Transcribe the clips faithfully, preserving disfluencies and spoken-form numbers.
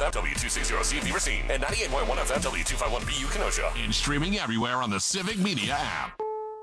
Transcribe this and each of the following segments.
F M, W two sixty C Beaver Scene, and ninety-eight point one F M, W two fifty-one B U Kenosha. And streaming everywhere on the Civic Media app.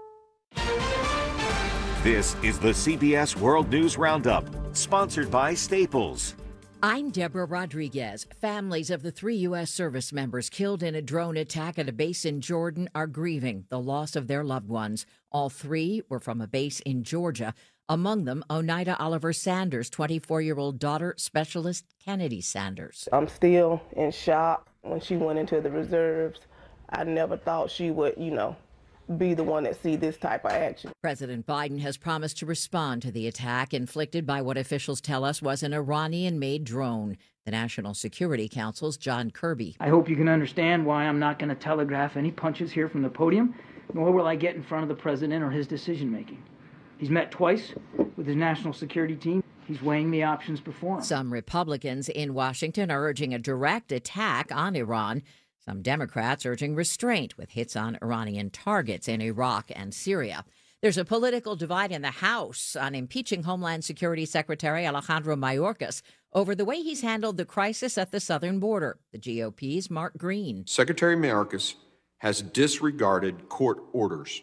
This is the C B S World News Roundup, sponsored by Staples. I'm Deborah Rodriguez. Families of the three U S service members killed in a drone attack at a base in Jordan are grieving the loss of their loved ones. All three were from a base in Georgia. Among them, Oneida Oliver Sanders' twenty-four-year-old daughter, Specialist Kennedy Sanders. I'm still in shock. When she went into the reserves, I never thought she would, you know, be the one that see this type of action. President Biden has promised to respond to the attack inflicted by what officials tell us was an Iranian-made drone. The National Security Council's John Kirby. I hope you can understand why I'm not going to telegraph any punches here from the podium, nor will I get in front of the president or his decision-making. He's met twice with his national security team. He's weighing the options before him. Some Republicans in Washington are urging a direct attack on Iran. Some Democrats urging restraint with hits on Iranian targets in Iraq and Syria. There's a political divide in the House on impeaching Homeland Security Secretary Alejandro Mayorkas over the way he's handled the crisis at the southern border. The G O P's Mark Green. Secretary Mayorkas has disregarded court orders,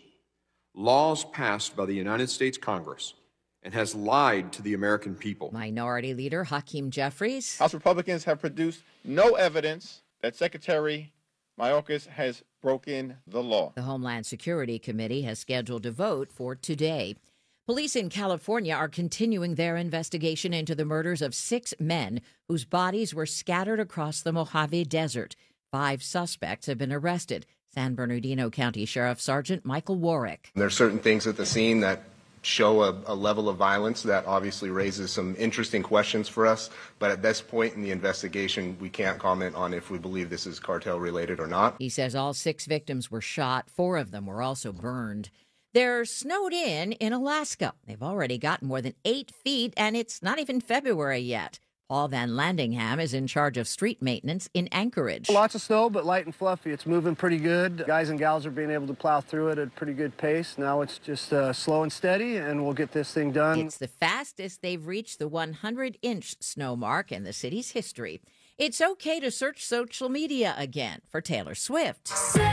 laws passed by the United States Congress, and has lied to the American people. Minority Leader Hakeem Jeffries. House Republicans have produced no evidence that Secretary Mayorkas has broken the law. The Homeland Security Committee has scheduled a vote for today. Police in California are continuing their investigation into the murders of six men whose bodies were scattered across the Mojave Desert. Five suspects have been arrested. San Bernardino County Sheriff Sergeant Michael Warwick. There are certain things at the scene that show a, a level of violence that obviously raises some interesting questions for us. But at this point in the investigation, we can't comment on if we believe this is cartel related or not. He says all six victims were shot. Four of them were also burned. They're snowed in in Alaska. They've already gotten more than eight feet, and it's not even February yet. Paul Van Landingham is in charge of street maintenance in Anchorage. Lots of snow, but light and fluffy. It's moving pretty good. Guys and gals are being able to plow through it at a pretty good pace. Now it's just uh, slow and steady, and we'll get this thing done. It's the fastest they've reached the one hundred inch snow mark in the city's history. It's okay to search social media again for Taylor Swift.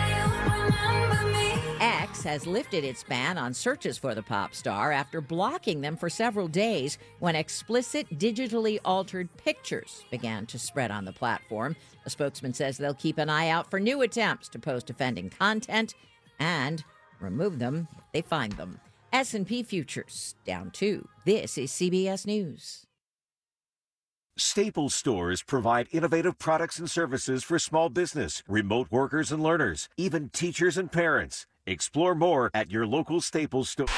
X has lifted its ban on searches for the pop star after blocking them for several days when explicit digitally altered pictures began to spread on the platform. A spokesman says they'll keep an eye out for new attempts to post offending content and remove them if they find them. S and P futures down two. This is C B S News. Staples stores provide innovative products and services for small business, remote workers and learners, even teachers and parents. Explore more at your local Staples store.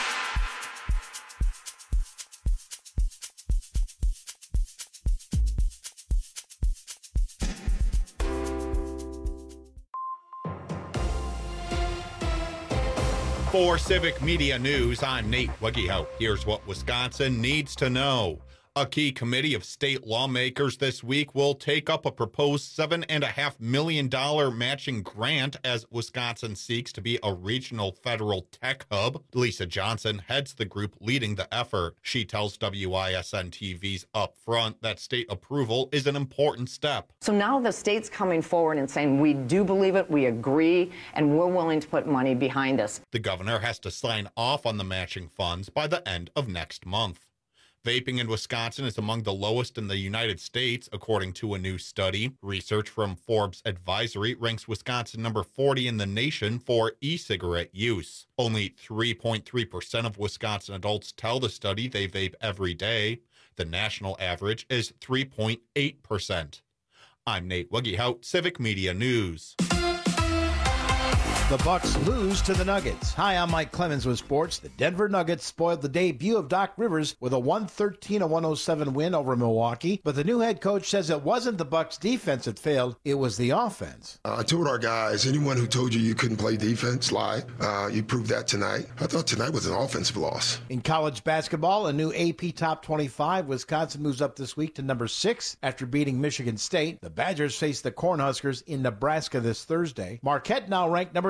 For Civic Media News, I'm Nate Weggehout. Here's what Wisconsin needs to know. A key committee of state lawmakers this week will take up a proposed seven point five million dollars matching grant as Wisconsin seeks to be a regional federal tech hub. Lisa Johnson heads the group leading the effort. She tells W I S N T V's Upfront that state approval is an important step. So now the state's coming forward and saying, we do believe it, we agree, and we're willing to put money behind us. The governor has to sign off on the matching funds by the end of next month. Vaping in Wisconsin is among the lowest in the United States, according to a new study. Research from Forbes Advisory ranks Wisconsin number forty in the nation for e-cigarette use. Only three point three percent of Wisconsin adults tell the study they vape every day. The national average is three point eight percent. I'm Nate Weggehout, Civic Media News. The Bucks lose to the Nuggets. Hi, I'm Mike Clemens with sports. The Denver Nuggets spoiled the debut of Doc Rivers with a one thirteen to one oh seven win over Milwaukee, but the new head coach says it wasn't the Bucks' defense that failed, it was the offense. Uh, I told our guys, anyone who told you you couldn't play defense, lied. Uh, you proved that tonight. I thought tonight was an offensive loss. In college basketball, a new A P Top twenty-five, Wisconsin moves up this week to number six after beating Michigan State. The Badgers face the Cornhuskers in Nebraska this Thursday. Marquette now ranked number nine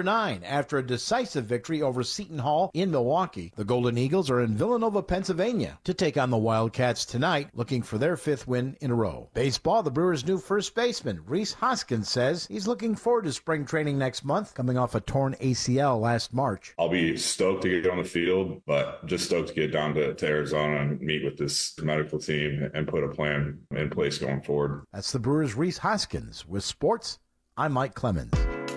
nine after a decisive victory over Seton Hall in Milwaukee. The Golden Eagles are in Villanova, Pennsylvania to take on the Wildcats tonight, looking for their fifth win in a row. Baseball, the Brewers' new first baseman, Rhys Hoskins, says he's looking forward to spring training next month, coming off a torn A C L last March. I'll be stoked to get on the field, but just stoked to get down to, to Arizona and meet with this medical team and put a plan in place going forward. That's the Brewers' Rhys Hoskins. With sports, I'm Mike Clemens.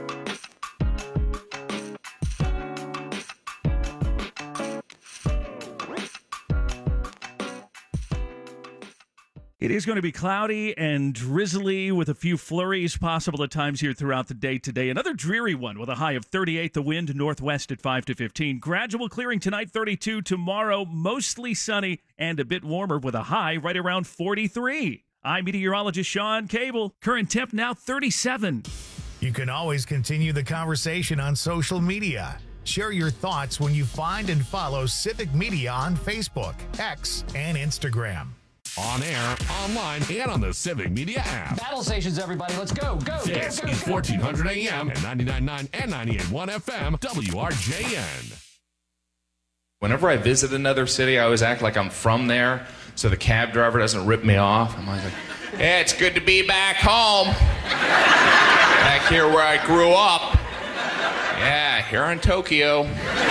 It is going to be cloudy and drizzly with a few flurries possible at times here throughout the day today. Another dreary one with a high of thirty-eight. The wind northwest at five to fifteen. Gradual clearing tonight, thirty-two. Tomorrow, mostly sunny and a bit warmer with a high right around forty-three. I'm meteorologist Sean Cable. Current temp now thirty-seven. You can always continue the conversation on social media. Share your thoughts when you find and follow Civic Media on Facebook, X, and Instagram. On air, online, and on the Civic Media app. Battle stations, everybody. Let's go. Go. This go, go, is go. fourteen hundred A M and ninety-nine point nine and ninety-eight point one F M, W R J N. Whenever I visit another city, I always act like I'm from there, so the cab driver doesn't rip me off. I'm always like, yeah, it's good to be back home. Back here where I grew up. Yeah, here in Tokyo.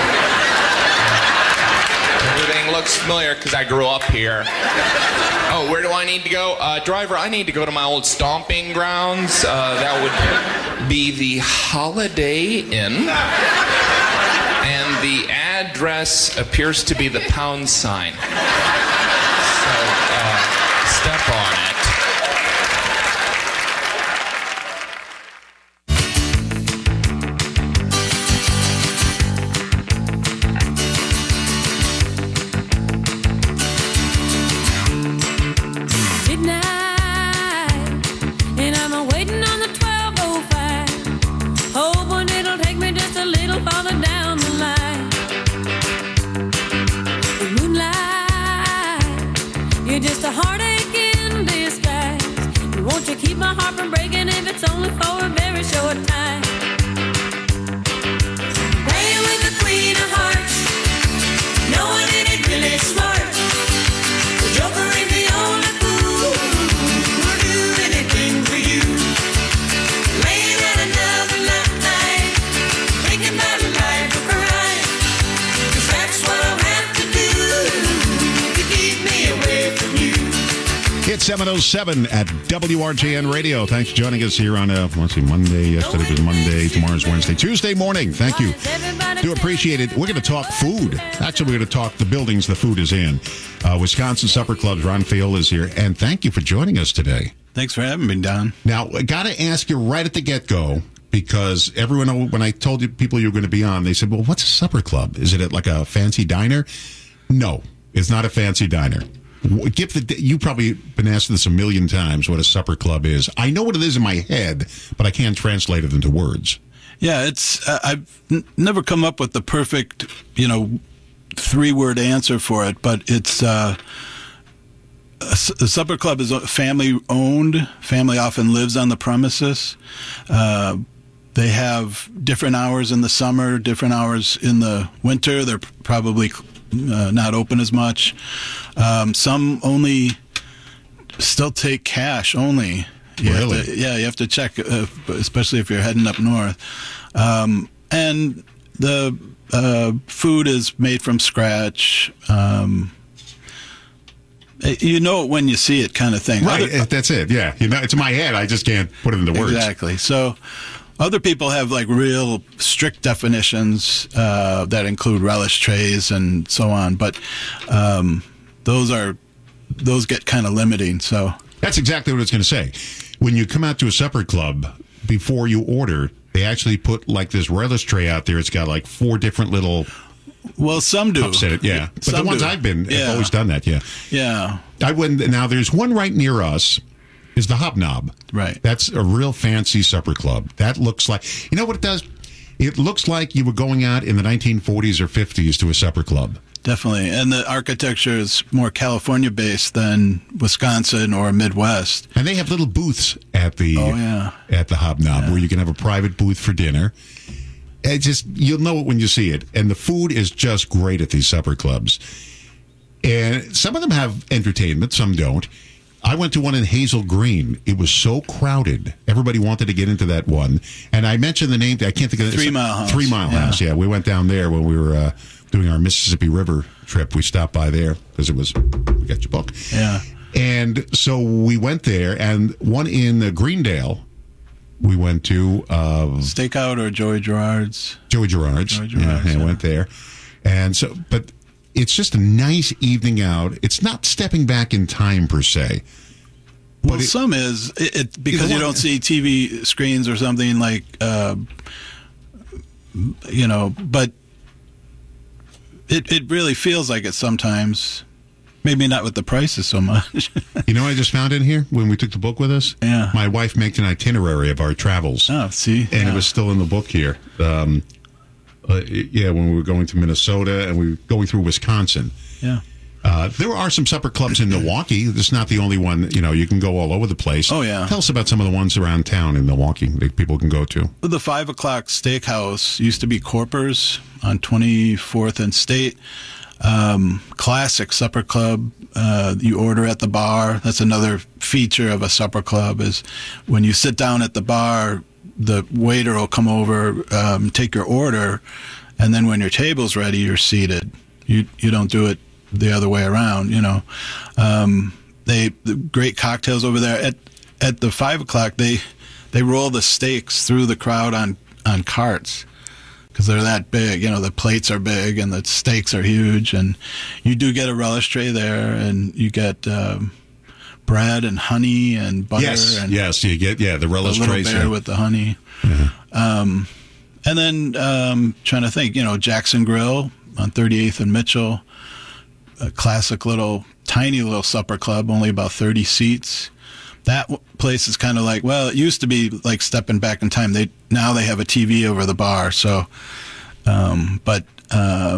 Everything looks familiar because I grew up here. Oh, where do I need to go? Uh, driver, I need to go to my old stomping grounds. Uh, that would be the Holiday Inn. And the address appears to be the pound sign. So, uh, step on it. seven oh seven at W R J N Radio. Thanks for joining us here on, uh, let's see, Monday. Yesterday was Monday. Tomorrow's Wednesday. Tuesday morning. Thank you. Do appreciate it. We're going to talk food. Actually, we're going to talk the buildings the food is in. Uh, Wisconsin Supper Club's Ron Fiola is here. And thank you for joining us today. Thanks for having me, Don. Now, I got to ask you right at the get-go, because everyone, when I told you people you were going to be on, they said, well, what's a supper club? Is it at like a fancy diner? No, it's not a fancy diner. Give the, you probably been asked this a million times, what a supper club is. I know what it is in my head, but I can't translate it into words. Yeah, it's uh, I've n- never come up with the perfect, you know, three-word answer for it, but it's uh, a, a supper club is family-owned. Family often lives on the premises. Uh, they have different hours in the summer, different hours in the winter. They're probably uh, not open as much. Um, some only still take cash only. You really? Have to, yeah, you have to check, uh, especially if you're heading up north. Um, and the uh, food is made from scratch. Um, you know it when you see it, kind of thing. Right, Other, that's it. Yeah, you know, it's in my head. I just can't put it into words. Exactly. So other people have like real strict definitions uh, that include relish trays and so on, but um, those are those get kind of limiting. So that's exactly what I was going to say. When you come out to a supper club, before you order, they actually put like this relish tray out there. It's got like four different little. Well, some do. Upset it, yeah. But some the ones do. I've been, yeah. have always done that, yeah. Yeah. I went. Now there's one right near us. Is the Hobnob. Right. That's a real fancy supper club. That looks like, you know what it does? It looks like you were going out in the nineteen forties or fifties to a supper club. Definitely. And the architecture is more California-based than Wisconsin or Midwest. And they have little booths at the oh, yeah. at the Hobnob yeah. where you can have a private booth for dinner. It just you'll know it when you see it. And the food is just great at these supper clubs. And some of them have entertainment, some don't. I went to one in Hazel Green. It was so crowded. Everybody wanted to get into that one. And I mentioned the name. I can't think of it. Three Mile House. Three Mile yeah. House, yeah. We went down there when we were uh, doing our Mississippi River trip. We stopped by there because it was, we got your book. Yeah. And so we went there. And one in uh, Greendale, we went to. Uh, Stakeout or Joey Gerard's? Joey Gerard's. Joey Gerard's, yeah, yeah. I went there. And so, but it's just a nice evening out. It's not stepping back in time per se. Well, it, some is it, it because you don't see T V screens or something like, uh, you know. But it it really feels like it sometimes. Maybe not with the prices so much. You know what I just found in here when we took the book with us? Yeah. My wife made an itinerary of our travels. Oh, see? And yeah. it was still in the book here. Um, uh, yeah, when we were going to Minnesota and we were going through Wisconsin. Yeah. Uh, there are some supper clubs in Milwaukee. It's not the only one. You know, you can go all over the place. Oh, yeah. Tell us about some of the ones around town in Milwaukee that people can go to. The five o'clock Steakhouse used to be Corpers on twenty-fourth and State. Um, classic supper club. Uh, you order at the bar. That's another feature of a supper club is when you sit down at the bar, the waiter will come over, um, take your order, and then when your table's ready, you're seated. You you don't do it the other way around, you know. Um, they the great cocktails over there at at the five o'clock. They they roll the steaks through the crowd on on carts. Because they're that big, you know, the plates are big and the steaks are huge, and you do get a relish tray there, and you get um, bread and honey and butter. Yes, and yes, you get yeah the relish the little trays bear yeah. with the honey. Yeah. Um, and then um, trying to think, you know, Jackson Grill on thirty-eighth and Mitchell, a classic little tiny little supper club, only about thirty seats. That place is kind of like, well, it used to be like stepping back in time. They now they have a T V over the bar, so. Um, but uh,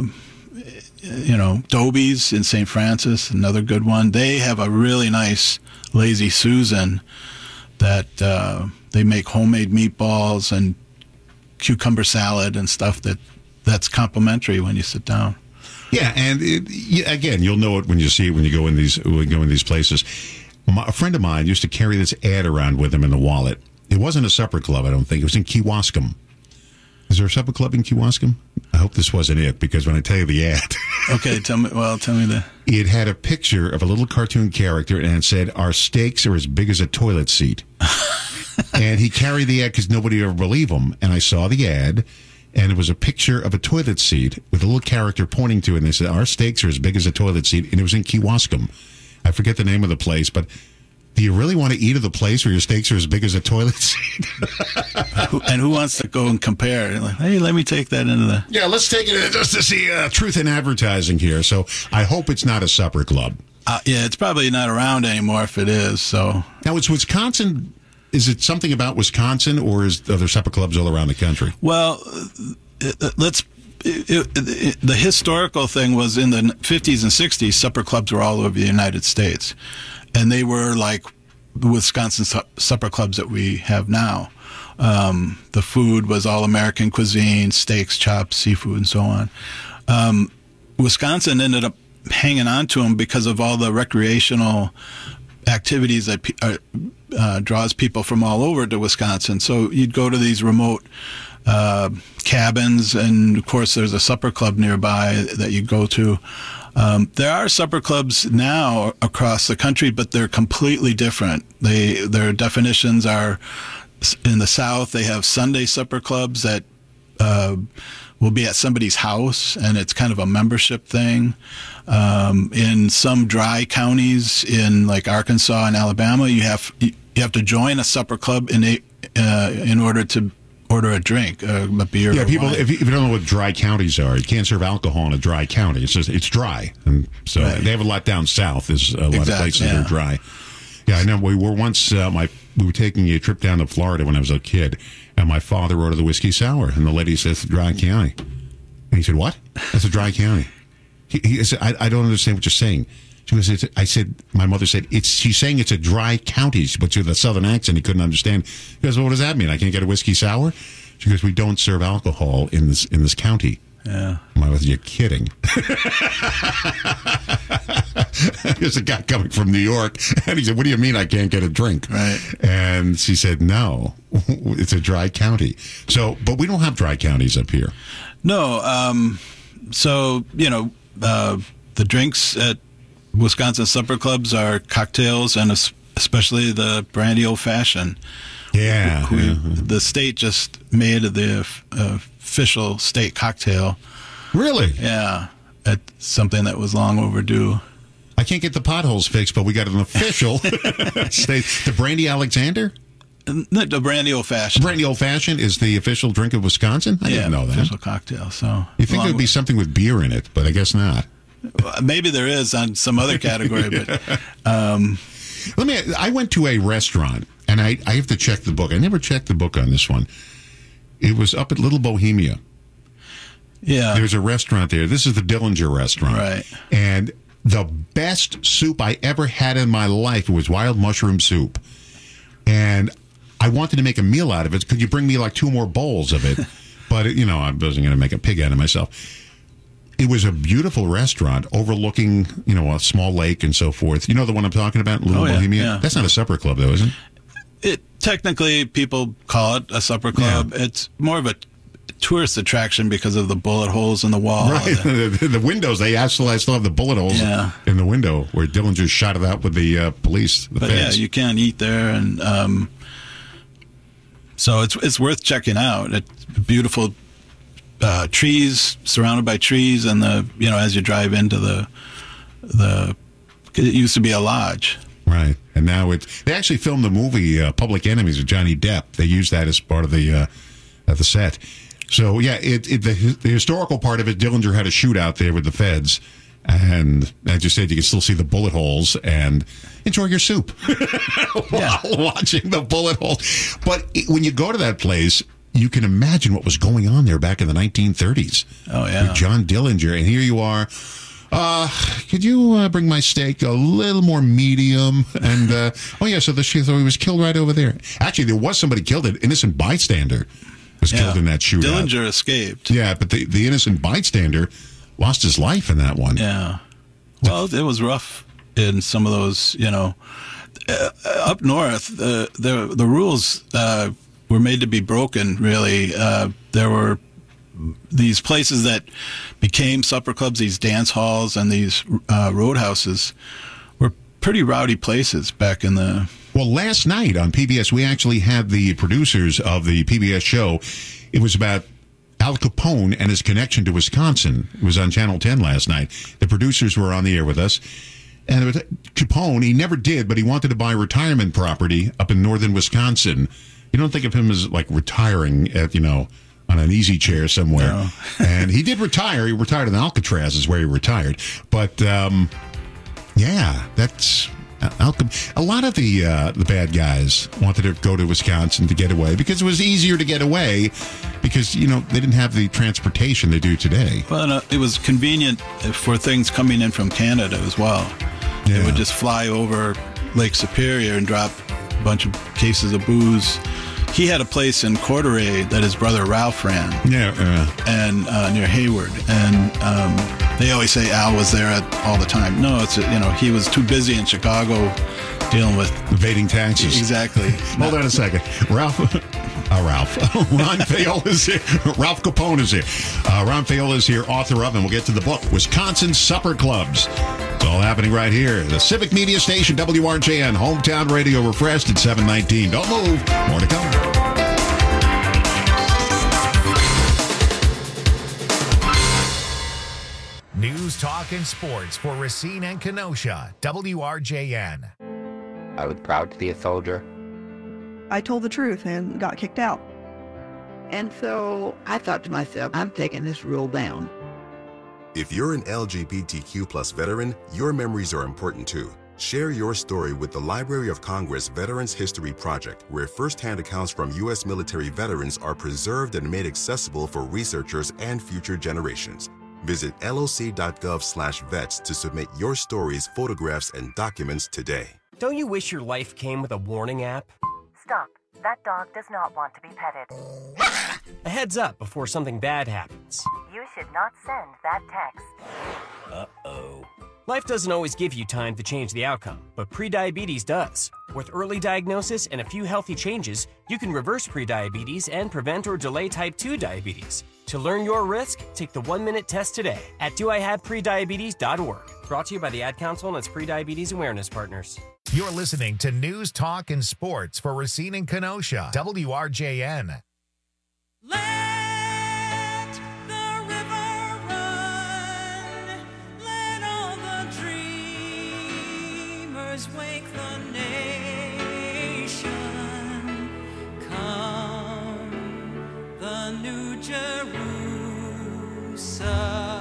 you know, Dobie's in Saint Francis, another good one. They have a really nice Lazy Susan that uh, they make homemade meatballs and cucumber salad and stuff that that's complimentary when you sit down. Yeah, and it, yeah, again, you'll know it when you see it when you go in these when you go in these places. My, a friend of mine used to carry this ad around with him in the wallet. It wasn't a supper club, I don't think. It was in Kewaskum. Is there a supper club in Kewaskum? I hope this wasn't it, because when I tell you the ad... Okay, tell me, well, tell me the... It had a picture of a little cartoon character, and it said, our steaks are as big as a toilet seat. And he carried the ad because nobody would ever believe him. And I saw the ad, and it was a picture of a toilet seat with a little character pointing to it, and they said, our steaks are as big as a toilet seat, and it was in Kewaskum. I forget the name of the place, but do you really want to eat at the place where your steaks are as big as a toilet seat? And who wants to go and compare? Like, hey, let me take that into the... Yeah, let's take it just to see uh, truth in advertising here. So I hope it's not a supper club. Uh, yeah, it's probably not around anymore if it is. So now, it's Wisconsin. Is it something about Wisconsin, or is are there supper clubs all around the country? Well, let's... It, it, it, the historical thing was in the fifties and sixties, supper clubs were all over the United States. And they were like the Wisconsin su- supper clubs that we have now. Um, the food was all American cuisine, steaks, chops, seafood, and so on. Um, Wisconsin ended up hanging on to them because of all the recreational activities that pe- uh, uh, draws people from all over to Wisconsin. So you'd go to these remote uh, cabins, and of course there's a supper club nearby that you go to. Um, there are supper clubs now across the country, but they're completely different. They their definitions are in the South. They have Sunday supper clubs that uh, will be at somebody's house, and it's kind of a membership thing. Um, in some dry counties, in like Arkansas and Alabama, you have you have to join a supper club in a, uh, in order to order a drink, uh, a beer. Yeah, or people. wine. If you, if you don't know what dry counties are, you can't serve alcohol in a dry county. It's just it's dry, and so Right. they have a lot down south. There's a lot Exactly, of places yeah. that are dry. Yeah, I know. We were once uh, my we were taking a trip down to Florida when I was a kid, and my father ordered the whiskey sour, and the lady said it's a dry county, and he said, "What? That's a dry county." He, he said, I, "I don't understand what you're saying." She goes, it's, I said, my mother said, it's, she's saying it's a dry county, but with a southern accent, he couldn't understand. He goes, well, what does that mean? I can't get a whiskey sour? She goes, we don't serve alcohol in this in this county. Yeah. I'm like, you're kidding. There's a guy coming from New York, and he said, what do you mean I can't get a drink? Right. And she said, no, it's a dry county. So, but we don't have dry counties up here. No. Um, so, you know, uh, the drinks at Wisconsin supper clubs are cocktails, and especially the brandy old fashioned. Yeah. We, yeah. The state just made the uh, official state cocktail. Really? Yeah. It's something that was long overdue. I can't get the potholes fixed, but we got an official state. The Brandy Alexander? The, the brandy old fashioned. Brandy old fashioned is the official drink of Wisconsin? I yeah, didn't know that. Official cocktail. So you think there would be something with beer in it, but I guess not. Maybe there is on some other category, but um, let me. I went to a restaurant, and I, I have to check the book. I never checked the book on this one. It was up at Little Bohemia. Yeah. There's a restaurant there. This is the Dillinger restaurant. Right. And the best soup I ever had in my life was wild mushroom soup. And I wanted to make a meal out of it. Could you bring me like two more bowls of it? But, you know, I wasn't going to make a pig out of myself. It was a beautiful restaurant overlooking, you know, a small lake and so forth. You know the one I'm talking about, Little oh, yeah, Bohemia? Yeah. That's not a supper club, though, is it? It technically, people call it a supper club. Yeah. It's more of a tourist attraction because of the bullet holes in the wall. Right. The, the windows, they still, I still have the bullet holes yeah. in the window where Dillinger shot it out with the uh, police. The but feds. yeah, you can eat there, and um, so it's it's worth checking out. It's beautiful uh, trees, surrounded by trees, and the you know as you drive into the the it used to be a lodge. Right, and now it's they actually filmed the movie uh, Public Enemies with Johnny Depp. They used that as part of the uh, of the set. So yeah, it, it the, the historical part of it, Dillinger had a shootout there with the feds, and as you said, you can still see the bullet holes and enjoy your soup while yeah. watching the bullet holes. But it, when you go to that place, you can imagine what was going on there back in the nineteen thirties. Oh yeah, with John Dillinger, and here you are. Uh, could you uh, bring my steak a little more medium? And, uh, oh, yeah, so, the, so he was killed right over there. Actually, there was somebody killed, an innocent bystander was yeah. killed in that shootout. Dillinger escaped. Yeah, but the, the innocent bystander lost his life in that one. Yeah. Well, it was rough in some of those, you know. Uh, up north, uh, the, the rules uh, were made to be broken, really. Uh, there were these places that became supper clubs, these dance halls and these uh, roadhouses were pretty rowdy places back in the... Well, last night on P B S, we actually had the producers of the P B S show. It was about Al Capone and his connection to Wisconsin. It was on Channel ten last night. The producers were on the air with us. And it was Capone, he never did, but he wanted to buy retirement property up in northern Wisconsin. You don't think of him as like retiring at, you know... on an easy chair somewhere. No. And he did retire. He retired in Alcatraz is where he retired. But, um, yeah, that's... Alcatraz. A lot of the uh, the bad guys wanted to go to Wisconsin to get away because it was easier to get away because, you know, they didn't have the transportation they do today. Well, no, it was convenient for things coming in from Canada as well. Yeah. They would just fly over Lake Superior and drop a bunch of cases of booze. He had a place in Courtrai that his brother Ralph ran. Yeah, uh, and uh, near Hayward, and um, they always say Al was there at, all the time. No, it's you know he was too busy in Chicago dealing with evading taxes. Exactly. Hold on a second, Ralph. Uh, Ralph. Ron Fayola is here. Ralph Capone is here. Uh, Ron Fayola is here, author of, and we'll get to the book, Wisconsin Supper Clubs. It's all happening right here. The Civic Media Station, W R J N, Hometown Radio, refreshed at seven nineteen. Don't move. More to come. News, talk, and sports for Racine and Kenosha, W R J N. I was proud to be a soldier. I told the truth and got kicked out. And so I thought to myself, I'm taking this rule down. If you're an L G B T Q plus veteran, your memories are important too. Share your story with the Library of Congress Veterans History Project, where firsthand accounts from U S military veterans are preserved and made accessible for researchers and future generations. Visit L O C dot gov slash vets to submit your stories, photographs, and documents today. Don't you wish your life came with a warning app? Stop. That dog does not want to be petted. A heads up before something bad happens. You should not send that text. Uh-oh. Life doesn't always give you time to change the outcome, but prediabetes does. With early diagnosis and a few healthy changes, you can reverse prediabetes and prevent or delay type two diabetes. To learn your risk, take the one-minute test today at do I have prediabetes dot org. Brought to you by the Ad Council and its prediabetes awareness partners. You're listening to News, Talk, and Sports for Racine and Kenosha, W R J N. Let the river run, let all the dreamers wake the nation. Come, the New Jerusalem.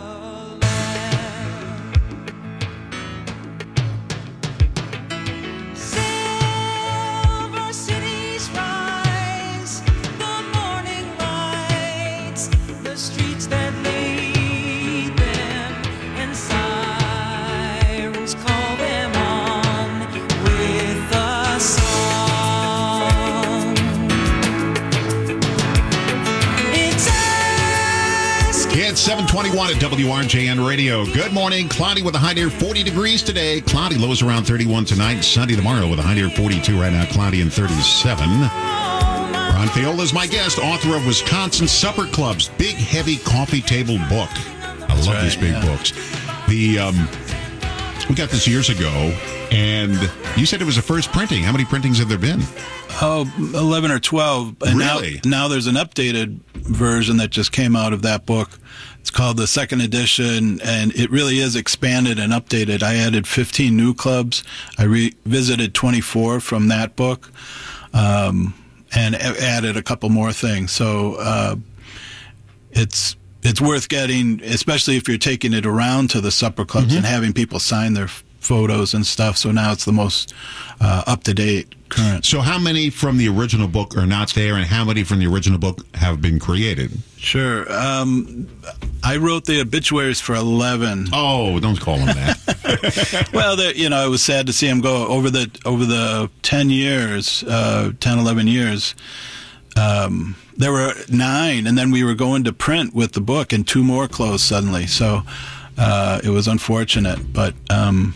seven twenty-one at W R J N Radio. Good morning. Cloudy with a high near forty degrees today. Cloudy, lows around thirty-one tonight. Sunny tomorrow with a high near forty-two right now. Cloudy and thirty-seven. Ron Fiola is my guest, author of Wisconsin Supper Club's Big Heavy Coffee Table Book. I That's love right, these big yeah. books. The um, we got this years ago, and you said it was the first printing. How many printings have there been? Oh, eleven or twelve. And Really? Now, now there's an updated version that just came out of that book. It's called the second edition, and it really is expanded and updated. I added fifteen new clubs. I revisited twenty-four from that book, um, and a- added a couple more things. So uh, it's it's worth getting, especially if you're taking it around to the supper clubs Mm-hmm. and having people sign their f- photos and stuff. So now it's the most uh, up-to-date, current. So how many from the original book are not there, and how many from the original book have been created? Sure. Um, I wrote the obituaries for eleven. Oh, don't call them that. Well, the, you know, it was sad to see him go over the over the ten years, uh, ten, eleven years. Um, there were nine, and then we were going to print with the book, and two more closed suddenly. So uh, it was unfortunate, but. Um,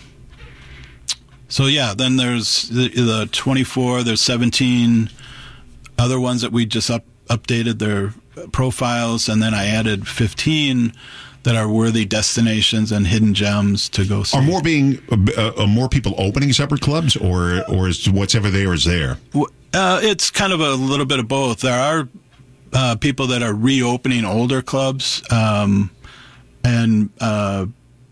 So yeah, then there's the, the twenty-four. There's seventeen other ones that we just up, updated their profiles, and then I added fifteen that are worthy destinations and hidden gems to go see. Are more being uh, uh, more people opening separate clubs, or or is what's ever there is there? Uh, it's kind of a little bit of both. There are uh, people that are reopening older clubs, um, and uh,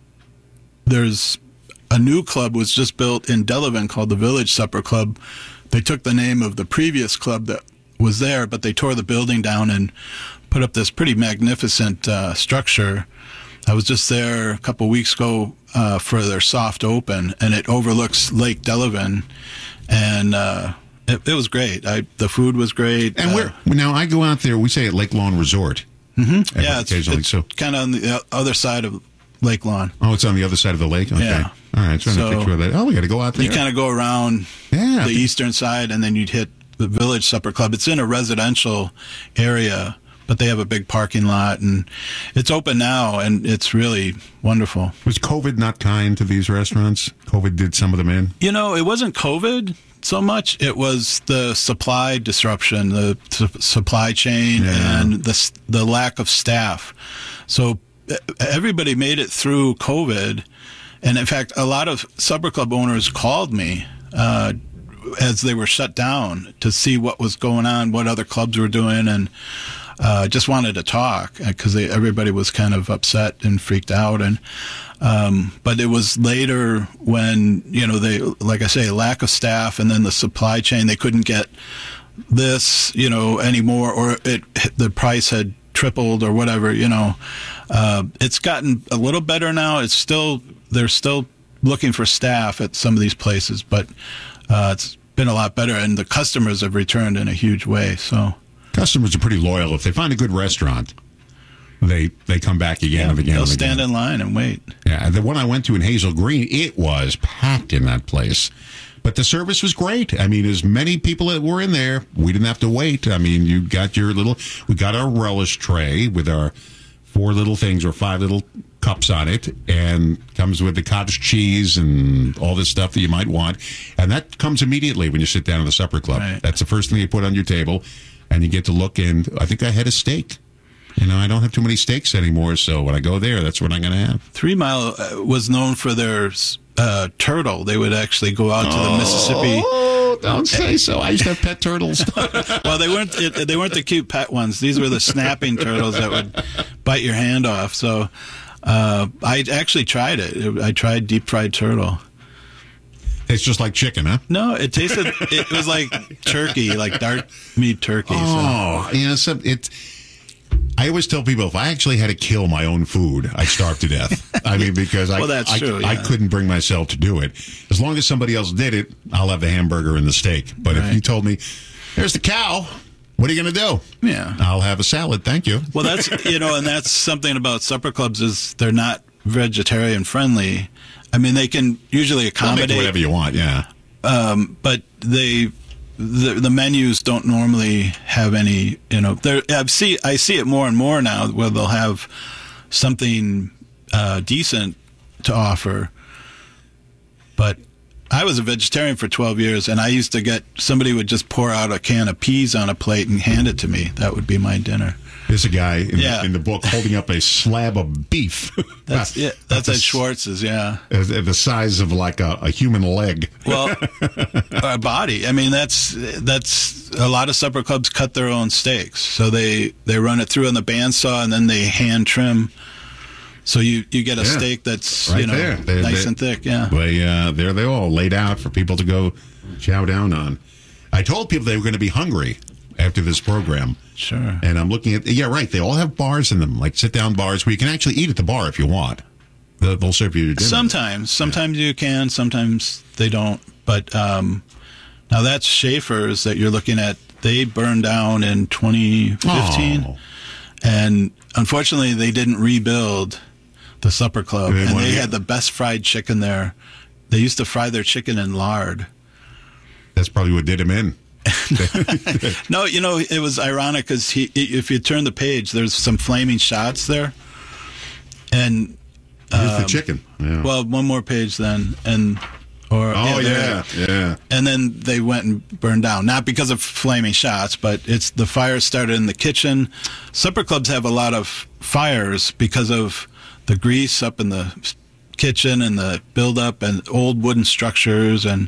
there's. A new club was just built in Delavan called the Village Supper Club. They took the name of the previous club that was there, but they tore the building down and put up this pretty magnificent uh, structure. I was just there a couple weeks ago uh, for their soft open, and it overlooks Lake Delavan, and uh, it, it was great. I, the food was great. And uh, we're now I go out there. We say at Lake Lawn Resort. Mm-hmm. Yeah, it's, occasionally. it's so kind of on the other side of Lake Lawn. Oh, it's on the other side of the lake. Okay. Yeah. All right. Trying So, to picture that. Oh, we got to go out there. You kind of go around Yeah, I the think- eastern side, and then you'd hit the Village Supper Club. It's in a residential area, but they have a big parking lot, and it's open now, and it's really wonderful. Was COVID not kind to these restaurants? COVID did some of them in. You know, it wasn't COVID so much. It was the supply disruption, the su- supply chain, Yeah. and the s- the lack of staff. So e- everybody made it through COVID. And in fact, a lot of supper club owners called me uh, as they were shut down to see what was going on, what other clubs were doing, and uh, just wanted to talk because everybody was kind of upset and freaked out. And um, but it was later when, you know, they, like I say, lack of staff, and then the supply chain, they couldn't get this, you know, anymore, or it the price had tripled or whatever, you know. Uh, it's gotten a little better now. It's still, they're still looking for staff at some of these places, but uh, it's been a lot better, and the customers have returned in a huge way. So Customers are pretty loyal. If they find a good restaurant, they they come back again yeah, and again. they'll and stand again. in line and wait. Yeah, the one I went to in Hazel Green, it was packed in that place. but the service was great. I mean, as many people that were in there, we didn't have to wait. I mean, you got your little, we got our relish tray with our four little things or five little cups on it, and comes with the cottage cheese and all this stuff that you might want. And that comes immediately when you sit down at the supper club. Right. That's the first thing you put on your table, and you get to look. And I think I had a steak. You know, I don't have too many steaks anymore, so when I go there, that's what I'm going to have. Three Mile uh, was known for their uh, turtle. They would actually go out to the Mississippi. Oh, don't say so. I used to have pet turtles. Well, they weren't. It, they weren't the cute pet ones. These were the snapping turtles that would bite your hand off. So uh, I actually tried it. I tried deep fried turtle. It's just like chicken, huh? No, it tasted. It was like turkey, like dark meat turkey. Oh, so. you know, so it's. I always tell people if I actually had to kill my own food, I'd starve to death. I mean, because I, well, that's I, true, yeah. I couldn't bring myself to do it. As long as somebody else did it, I'll have the hamburger and the steak. But right. if you told me, there's the cow, what are you going to do? Yeah. I'll have a salad, thank you. Well, that's, you know, and that's something about supper clubs is they're not vegetarian friendly. I mean, they can usually accommodate. They'll make whatever you want, yeah. Um, but they... The the menus don't normally have any, you know. There, I see I see it more and more now where they'll have something uh, decent to offer. But I was a vegetarian for twelve years, and I used to get somebody would just pour out a can of peas on a plate and hand it to me. That would be my dinner. There's a guy in, yeah. the, in the book holding up a slab of beef. That's yeah, that's at Schwartz's, yeah. The size of like a, a human leg. Well, a body. I mean, that's that's a lot of supper clubs cut their own steaks, so they they run it through on the bandsaw and then they hand trim. So you, you get a yeah. steak that's right you know there. They, nice they, and thick. Yeah, they uh, they're they all laid out for people to go chow down on. I told people they were going to be hungry after this program. Sure. And I'm looking at, yeah, right. They all have bars in them, like sit-down bars where you can actually eat at the bar if you want. They'll, they'll serve you your dinner. Sometimes. Sometimes yeah. you can. Sometimes they don't. But um, now that's Schaefer's that you're looking at. They burned down in twenty fifteen. Oh. And unfortunately, they didn't rebuild the supper club. They and they to... had the best fried chicken there. They used to fry their chicken in lard. That's probably what did him in. No, you know, it was ironic because he, if you turn the page, there's some flaming shots there. And here's um, the chicken. Yeah. Well, one more page then. And or Oh, yeah, yeah, yeah. And then they went and burned down. Not because of flaming shots, but it's the fire started in the kitchen. Supper clubs have a lot of fires because of the grease up in the kitchen and the buildup and old wooden structures and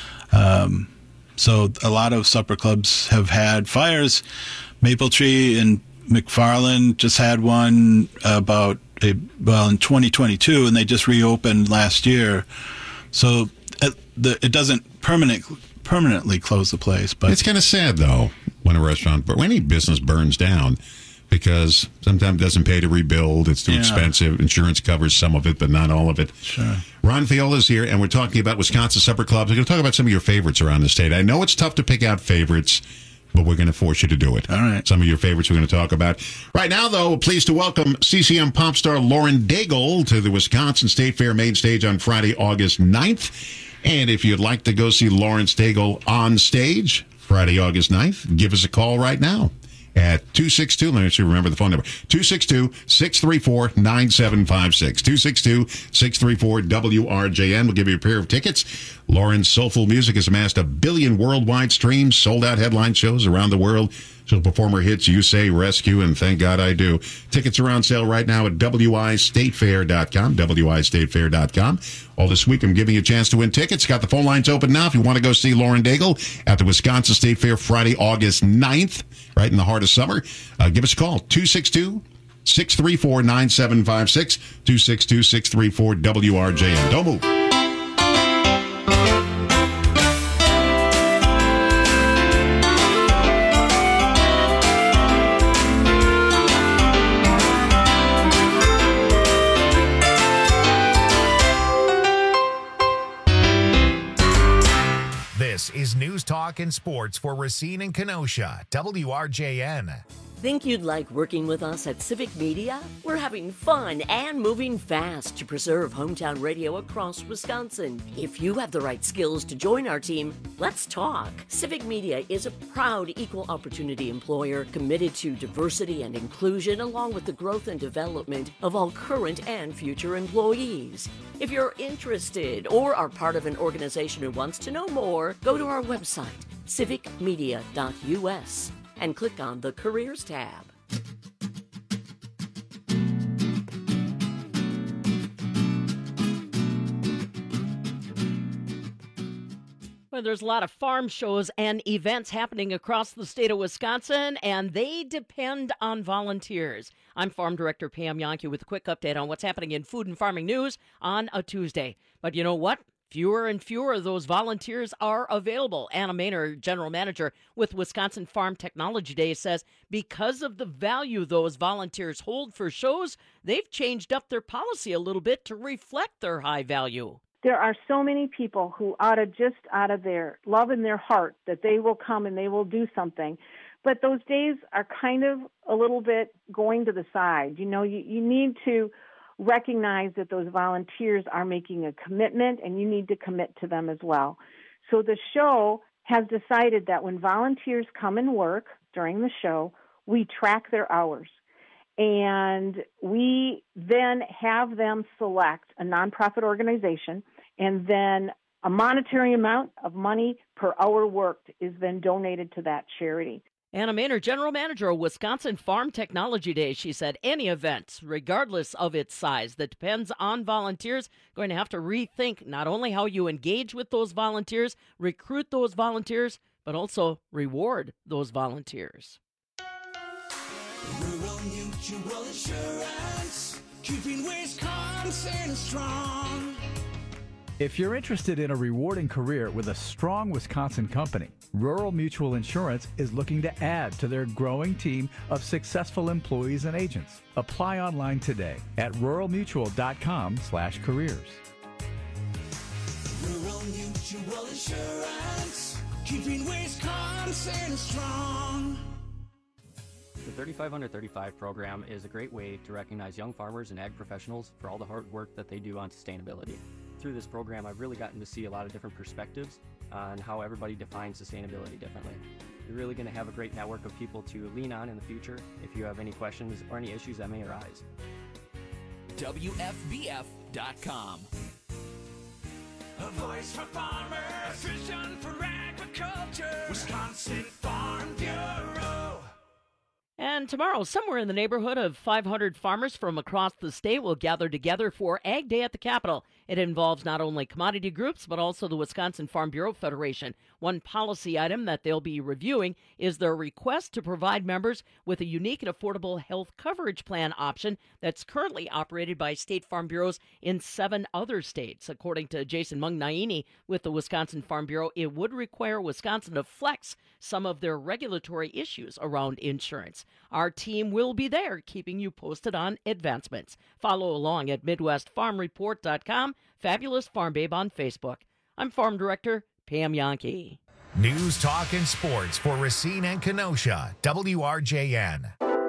um so a lot of supper clubs have had fires. Maple Tree and McFarland just had one about a, well in twenty twenty-two, and they just reopened last year. So it, the, it doesn't permanent, permanently close the place. But it's kind of sad though when a restaurant, when any business burns down, because sometimes it doesn't pay to rebuild. It's too Yeah. expensive. Insurance covers some of it, but not all of it. Sure. Ron Fiola's here, and we're talking about Wisconsin supper clubs. We're going to talk about some of your favorites around the state. I know it's tough to pick out favorites, but we're going to force you to do it. All right. Some of your favorites we're going to talk about. Right now, though, pleased to welcome C C M pop star Lauren Daigle to the Wisconsin State Fair main stage on Friday, August ninth. And if you'd like to go see Lauren Daigle on stage Friday, August ninth, give us a call right now. At two six two, let me actually remember the phone number, two six two, six three four, nine seven five six, two six two, six three four, W R J N. We'll give you a pair of tickets. Lauren's soulful music has amassed a billion worldwide streams, sold-out headline shows around the world. She'll perform her hits, You Say, Rescue, and Thank God I Do. Tickets are on sale right now at W I state fair dot com, W I state fair dot com. All this week, I'm giving you a chance to win tickets. Got the phone lines open now if you want to go see Lauren Daigle at the Wisconsin State Fair Friday, August ninth, right in the heart of summer. Uh, give us a call, two six two, six three four, nine seven five six, two six two, six three four, W R J N. Don't move. This is News Talk and Sports for Racine and Kenosha, W R J N. Think you'd like working with us at Civic Media? We're having fun and moving fast to preserve hometown radio across Wisconsin. If you have the right skills to join our team, let's talk. Civic Media is a proud equal opportunity employer committed to diversity and inclusion along with the growth and development of all current and future employees. If you're interested or are part of an organization who wants to know more, go to our website, civic media dot u s. and click on the Careers tab. Well, there's a lot of farm shows and events happening across the state of Wisconsin, and they depend on volunteers. I'm Farm Director Pam Yonke with a quick update on what's happening in food and farming news on a Tuesday. But you know what? Fewer and fewer of those volunteers are available. Anna Maynard, General Manager with Wisconsin Farm Technology Day, says because of the value those volunteers hold for shows, they've changed up their policy a little bit to reflect their high value. There are so many people who out of just out of their love in their heart that they will come and they will do something. But those days are kind of a little bit going to the side. You know, you, you need to recognize that those volunteers are making a commitment and you need to commit to them as well. So the show has decided that when volunteers come and work during the show, we track their hours. And we then have them select a nonprofit organization, and then a monetary amount of money per hour worked is then donated to that charity. Anna Maynard, General Manager of Wisconsin Farm Technology Day, she said any event, regardless of its size, that depends on volunteers, going to have to rethink not only how you engage with those volunteers, recruit those volunteers, but also reward those volunteers. Rural Mutual Insurance, keeping Wisconsin strong. If you're interested in a rewarding career with a strong Wisconsin company, Rural Mutual Insurance is looking to add to their growing team of successful employees and agents. Apply online today at rural mutual dot com slash careers. Rural Mutual Insurance, keeping Wisconsin strong. The thirty-five under thirty-five program is a great way to recognize young farmers and ag professionals for all the hard work that they do on sustainability. Through this program, I've really gotten to see a lot of different perspectives on how everybody defines sustainability differently. You're really going to have a great network of people to lean on in the future if you have any questions or any issues that may arise. W F B F dot com. A voice for farmers, vision for agriculture, Wisconsin Farm Bureau. And tomorrow, somewhere in the neighborhood of five hundred farmers from across the state will gather together for Ag Day at the Capitol. It involves not only commodity groups, but also the Wisconsin Farm Bureau Federation. One policy item that they'll be reviewing is their request to provide members with a unique and affordable health coverage plan option that's currently operated by state farm bureaus in seven other states. According to Jason Mungnaini with the Wisconsin Farm Bureau, it would require Wisconsin to flex some of their regulatory issues around insurance. Our team will be there, keeping you posted on advancements. Follow along at midwest farm report dot com, Fabulous Farm Babe on Facebook. I'm Farm Director Pam Yonke. News, talk, and sports for Racine and Kenosha, W R J N.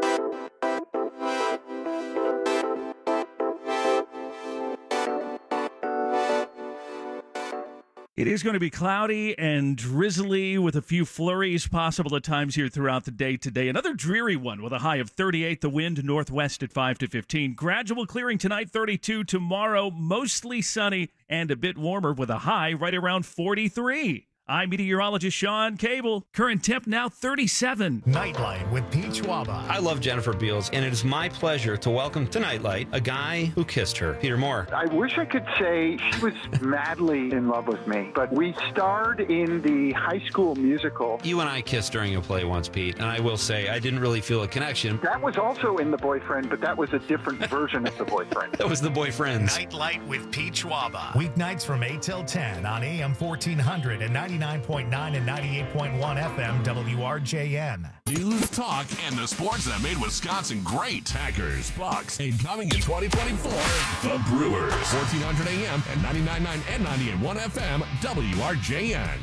It is going to be cloudy and drizzly with a few flurries possible at times here throughout the day today. Another dreary one with a high of thirty-eight. The wind northwest at five to fifteen. Gradual clearing tonight, thirty-two. Tomorrow, mostly sunny and a bit warmer with a high right around forty-three. I'm meteorologist Sean Cable. Current temp now thirty-seven. Nightlight with Pete Schwaba. I love Jennifer Beals, and it is my pleasure to welcome to Nightlight a guy who kissed her, Peter Moore. I wish I could say she was madly in love with me, but we starred in the High School Musical. You and I kissed during a play once, Pete, and I will say I didn't really feel a connection. That was also in The Boyfriend, but that was a different version of The Boyfriend. That was The Boyfriends. Nightlight with Pete Schwaba. Weeknights from eight till ten on A M fourteen hundred and ninety-nine point nine and ninety-eight point one F M W R J N. News, talk, and the sports that made Wisconsin great. Packers, Bucks, and coming in twenty twenty-four, the Brewers. fourteen hundred A M and ninety-nine point nine and ninety-eight point one F M W R J N.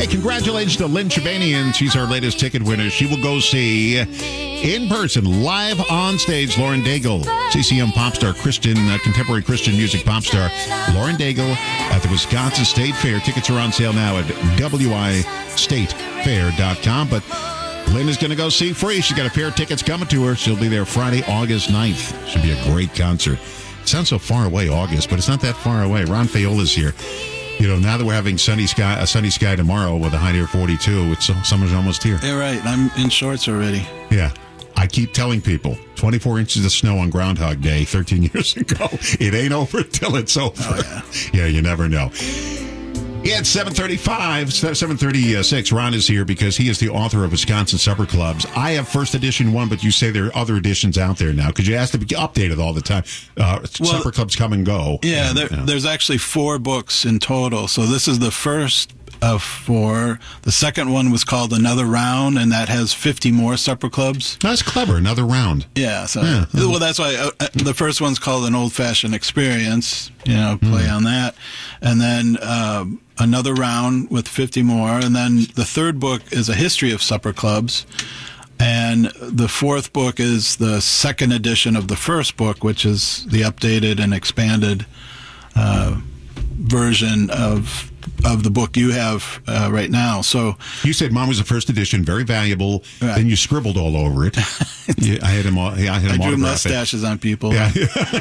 Hey, congratulations to Lynn Chabanian. She's our latest ticket winner. She will go see, in person, live on stage, Lauren Daigle, C C M pop star, Christian, uh, contemporary Christian music pop star, Lauren Daigle at the Wisconsin State Fair. Tickets are on sale now at W I state fair dot com. But Lynn is going to go see free. She's got a pair of tickets coming to her. She'll be there Friday, August ninth. Should be a great concert. It sounds so far away, August, but it's not that far away. Ron Fayola's here. You know, now that we're having sunny sky, a sunny sky tomorrow with a high near forty-two, it's summer's almost here. Yeah, right. I'm in shorts already. Yeah. I keep telling people, twenty-four inches of snow on Groundhog Day thirteen years ago. It ain't over until it's over. Oh, yeah. Yeah, you never know. Yeah, it's seven thirty-five, seven thirty-six. Ron is here because he is the author of Wisconsin Supper Clubs. I have first edition one, but you say there are other editions out there now because you ask to be updated all the time. Uh, well, Supper Clubs come and go. Yeah, and, there, you know. there's actually four books in total. So this is the first of four. The second one was called Another Round, and that has fifty more supper clubs. That's clever. Another round. Yeah. So yeah. well, that's why uh, the first one's called An Old Fashioned Experience. You know, play mm. on that, and then. Uh, Another Round with fifty more, and then the third book is a history of supper clubs, and the fourth book is the second edition of the first book, which is the updated and expanded uh, version of of the book you have uh, right now. So you said mine was the first edition, very valuable. Right. Then you scribbled all over it. yeah, I had him. I had him. I drew mustaches on people. Yeah.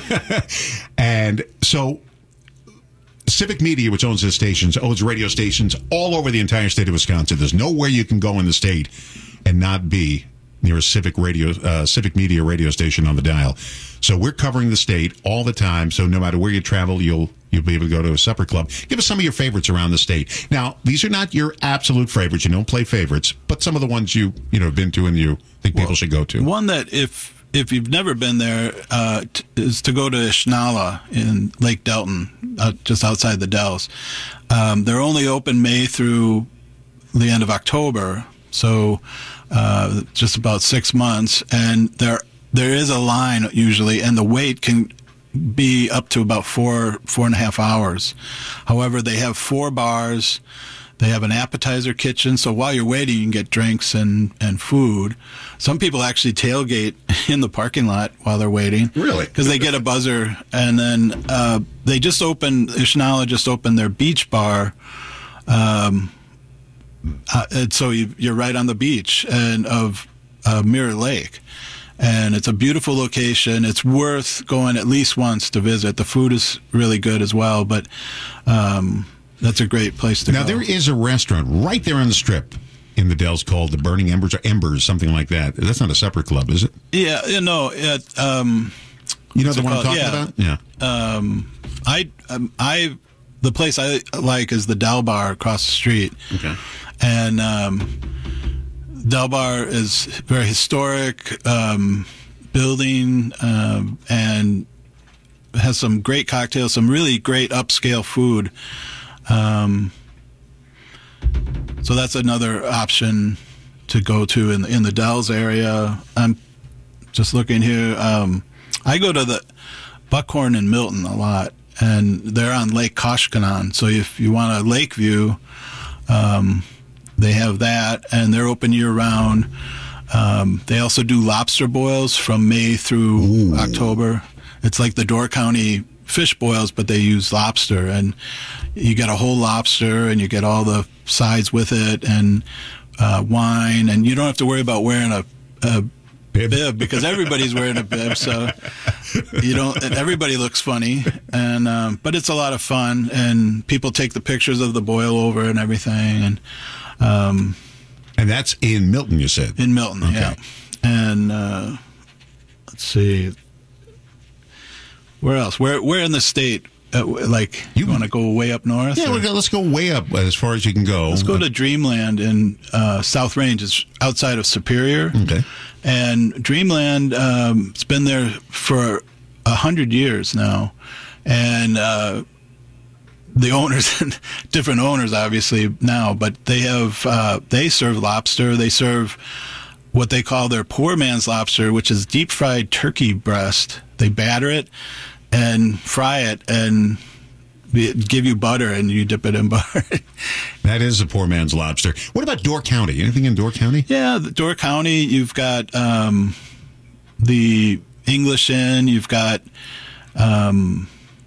And so. Civic Media, which owns the stations, owns radio stations all over the entire state of Wisconsin. There's nowhere you can go in the state and not be near a Civic radio, uh, Civic Media radio station on the dial. So we're covering the state all the time. So no matter where you travel, you'll you'll be able to go to a supper club. Give us some of your favorites around the state. Now, these are not your absolute favorites. You don't play favorites, but some of the ones you you know have been to and you think well, people should go to. One that if. If you've never been there, uh, t- is to go to Ishnala in Lake Delton, uh, just outside the Dells. Um, they're only open May through the end of October, so uh, just about six months. And there there is a line usually, and the wait can be up to about four four and a half hours. However, they have four bars. They have an appetizer kitchen, so while you're waiting, you can get drinks and, and food. Some people actually tailgate in the parking lot while they're waiting. Really? Because they get a buzzer. And then uh, they just opened, Ishnala just opened their beach bar. Um, uh, and so you, you're right on the beach and of uh, Mirror Lake. And it's a beautiful location. It's worth going at least once to visit. The food is really good as well, but... Um, That's a great place to now, go. Now, there is a restaurant right there on the strip in the Dells called the Burning Embers or Embers, something like that. That's not a supper club, is it? Yeah, you know, it, um, you know the one I'm talking yeah. about? Yeah. Um, I, um, I, the place I like is the Del Bar across the street. Okay. And um, Del Bar is very historic um, building um, and has some great cocktails, some really great upscale food. Um, so that's another option to go to in in the Dells area. I'm just looking here. Um, I go to the Buckhorn in Milton a lot, and they're on Lake Koshkonong. So if you want a lake view, um, they have that, and they're open year round. Um, they also do lobster boils from May through Ooh. October. It's like the Door County fish boils, but they use lobster, and you get a whole lobster, and you get all the sides with it, and uh, wine, and you don't have to worry about wearing a, a bib. bib because everybody's wearing a bib, so you don't. And everybody looks funny, and um, but it's a lot of fun, and people take the pictures of the boil over and everything, and um, and that's in Milton, you said. In Milton, okay. Yeah, and uh, let's see. Where else? Where where in the state? Uh, like, you, you want to go way up north? Yeah, go, let's go way up as far as you can go. Let's go to Dreamland in uh, South Range. It's outside of Superior. Okay. And Dreamland, um, it's been there for a hundred years now. And uh, the owners, different owners obviously now, but they have, uh, they serve lobster. They serve what they call their poor man's lobster, which is deep fried turkey breast. They batter it and fry it, and give you butter and you dip it in butter. That is a poor man's lobster. What about Door County? Anything in Door County? Yeah, the Door County, you've got um, the English Inn, you've got um,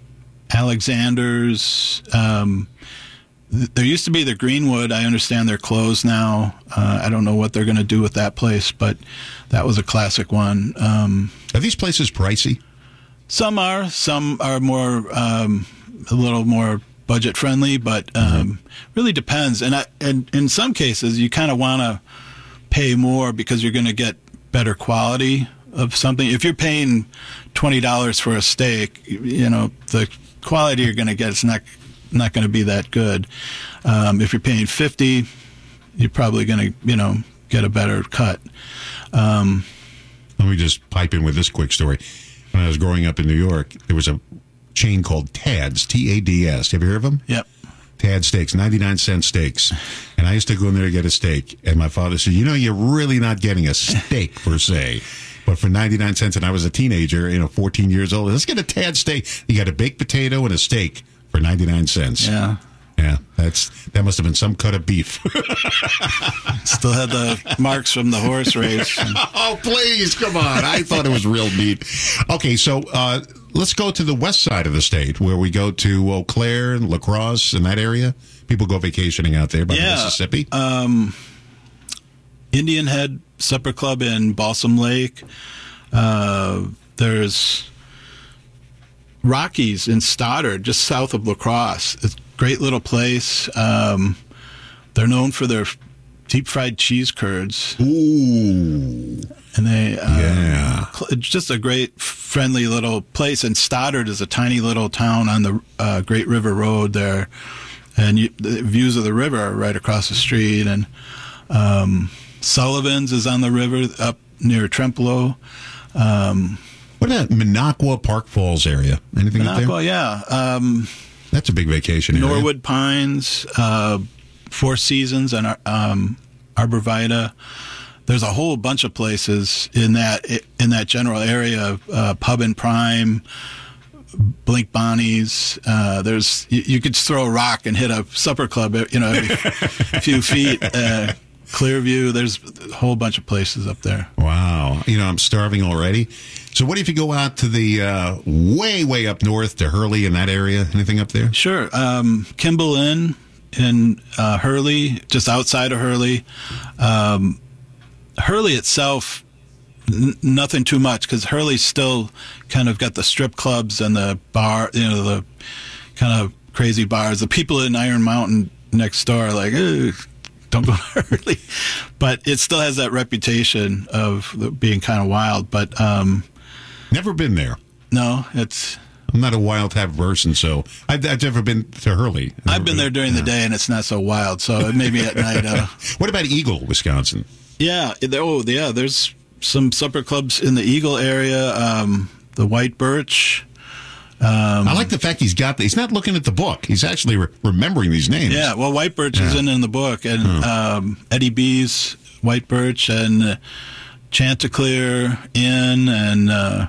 Alexander's. Um, th- there used to be the Greenwood. I understand they're closed now. Uh, I don't know what they're going to do with that place, but that was a classic one. Um, Are these places pricey? Some are. Some are more, um, a little more budget friendly, but um, mm-hmm. really depends. And, I, and in some cases, you kind of want to pay more because you're going to get better quality of something. If you're paying twenty dollars for a steak, you know, the quality you're going to get is not not going to be that good. Um, if you're paying fifty dollars, you're probably going to, you know, get a better cut. Um, Let me just pipe in with this quick story. When I was growing up in New York, there was a chain called Tad's, T A D S. Have you heard of them? Yep. Tad Steaks, ninety-nine cent steaks. And I used to go in there to get a steak. And my father said, you know, you're really not getting a steak per se. But for ninety-nine cents, and I was a teenager, you know, fourteen years old, let's get a Tad steak. You got a baked potato and a steak for ninety-nine cents. Yeah. Yeah, that's that must have been some cut of beef. Still had the marks from the horse race. Oh, please, come on. I thought it was real meat. Okay, so uh, let's go to the west side of the state where we go to Eau Claire and La Crosse and that area. People go vacationing out there by yeah, the Mississippi. Um, Indian Head Supper Club in Balsam Lake. Uh, there's Rockies in Stoddard, just south of La Crosse. It's a great little place. Um, they're known for their deep fried cheese curds. Ooh. And they, uh, yeah. It's just a great, friendly little place. And Stoddard is a tiny little town on the uh, Great River Road there. And you, the views of the river are right across the street. And um, Sullivan's is on the river up near Trempealeau. Um, what about Minocqua, Park Falls area? Anything Minocqua, up there? yeah. Um, That's a big vacation area. Norwood Pines, uh, Four Seasons, and um, Arbor Vitae. There's a whole bunch of places in that in that general area. Uh, Pub and Prime, Blink Bonnie's. Uh, there's you, you could throw a rock and hit a supper club, you know, every few feet. Uh, Clearview. There's a whole bunch of places up there. Wow. You know, I'm starving already. So what if you go out to the uh, way, way up north to Hurley in that area? Anything up there? Sure. Um, Kimball Inn in uh, Hurley, just outside of Hurley. Um, Hurley itself, n- nothing too much, because Hurley's still kind of got the strip clubs and the bar, you know, the kind of crazy bars. The people in Iron Mountain next door are like, ugh, don't go to Hurley. But it still has that reputation of being kind of wild. But um, never been there. No, it's. I'm not a wild type of person, so I've, I've never been to Hurley. I've been there during yeah. the day, and it's not so wild. So maybe at night. Uh, what about Eagle, Wisconsin? Yeah. Oh, yeah. There's some supper clubs in the Eagle area. Um, the White Birch. Um, I like the fact he's got. He's not looking at the book. He's actually re- remembering these names. Yeah. Well, White Birch yeah. is in in the book, and huh. um, Eddie B's White Birch and uh, Chanticleer Inn, and uh,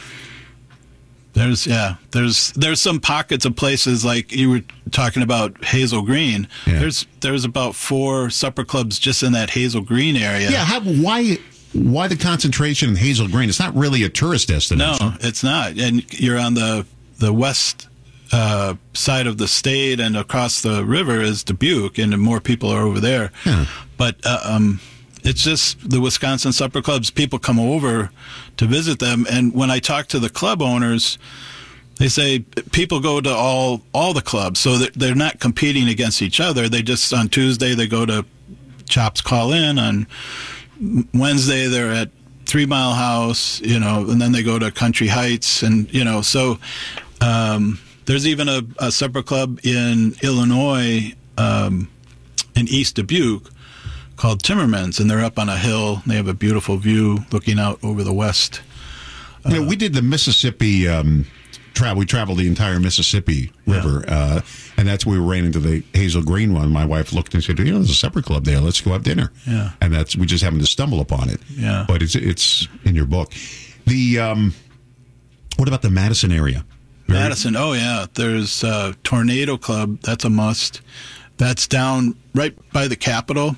there's yeah, there's there's some pockets of places like you were talking about Hazel Green. Yeah. There's there's about four supper clubs just in that Hazel Green area. Yeah. How, why? Why the concentration in Hazel Green? It's not really a tourist destination. No, it's not. And you're on the the west uh, side of the state, and across the river is Dubuque, and more people are over there. Yeah. But uh, um, it's just the Wisconsin supper clubs. People come over to visit them, and when I talk to the club owners, they say people go to all all the clubs, so they're not competing against each other. They just on Tuesday they go to Chops Call In, on Wednesday they're at Three Mile House, you know, and then they go to Country Heights, and you know, so um, there's even a, a supper club in Illinois, um, in East Dubuque, called Timmermans, and they're up on a hill. They have a beautiful view looking out over the west. Uh, you know, we did the Mississippi um, travel. We traveled the entire Mississippi River, yeah. uh, and that's where we ran into the Hazel Green one. My wife looked and said, "You know, there's a supper club there. Let's go have dinner." Yeah, and that's we just happened to stumble upon it. Yeah, but it's it's in your book. The um, what about the Madison area? Madison, oh yeah. There's uh, Tornado Club. That's a must. That's down right by the Capitol.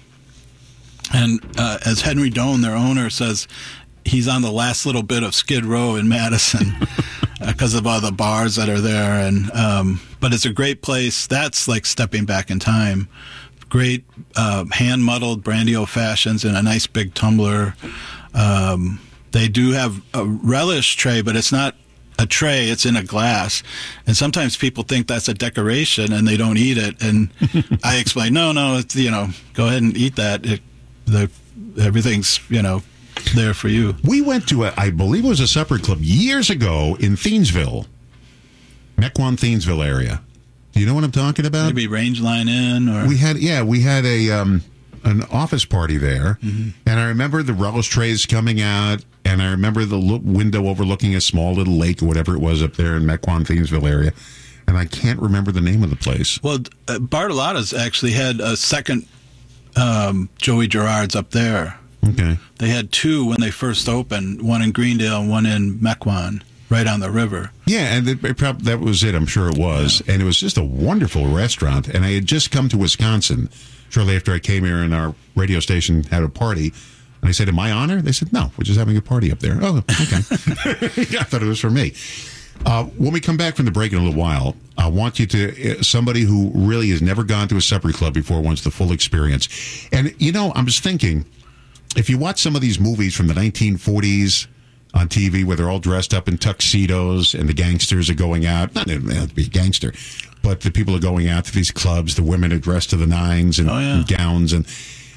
And uh, as Henry Doan, their owner, says, he's on the last little bit of Skid Row in Madison because of all the bars that are there. And um, but it's a great place. That's like stepping back in time. Great uh, hand-muddled brandy old fashions in a nice big tumbler. Um, they do have a relish tray, but it's not a tray, it's in a glass. And sometimes people think that's a decoration and they don't eat it. And I explain, no, no, it's, you know, go ahead and eat that. It, the, everything's, you know, there for you. We went to, a, I believe it was a supper club years ago in Thiensville, Mequon, Thiensville area. Do you know what I'm talking about? Maybe Rangeline Inn, or we had, yeah, we had a um, an office party there, mm-hmm. and I remember the relish trays coming out, and I remember the lo- window overlooking a small little lake or whatever it was up there in Mequon, Thiensville area, and I can't remember the name of the place. Well, uh, Bartolotta's actually had a second um, Joey Gerard's up there. Okay, they had two when they first opened, one in Greendale and one in Mequon. Right on the river. Yeah, and it, it probably, that was it. I'm sure it was. Yeah. And it was just a wonderful restaurant. And I had just come to Wisconsin shortly after I came here, and our radio station had a party. And I said, am I on air? They said, no, we're just having a party up there. Oh, okay. I thought it was for me. Uh, when we come back from the break in a little while, I want you to, uh, somebody who really has never gone to a supper club before wants the full experience. And, you know, I'm just thinking, if you watch some of these movies from the nineteen forties, on T V where they're all dressed up in tuxedos and the gangsters are going out. Not they have to be a gangster, but the people are going out to these clubs. The women are dressed to the nines and, oh, yeah. and gowns, and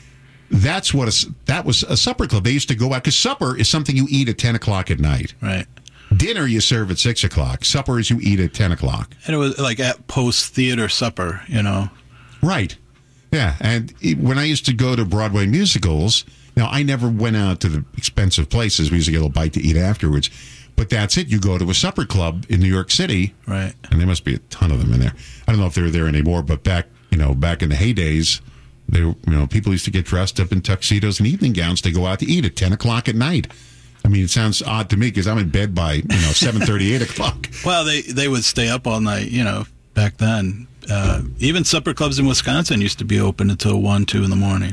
that's what a, that was a supper club. They used to go out because supper is something you eat at ten o'clock at night. Right. Dinner you serve at six o'clock. Supper is you eat at ten o'clock. And it was like at post theater supper, you know. Right. Yeah, and when I used to go to Broadway musicals. Now, I never went out to the expensive places. We used to get a little bite to eat afterwards. But that's it. You go to a supper club in New York City. Right. And there must be a ton of them in there. I don't know if they're there anymore, but back, you know, back in the heydays, they, you know, people used to get dressed up in tuxedos and evening gowns to go out to eat at ten o'clock at night. I mean, it sounds odd to me because I'm in bed by, you know, seven thirty, eight o'clock. Well, they, they would stay up all night, you know, back then. Uh, even supper clubs in Wisconsin used to be open until one, two in the morning.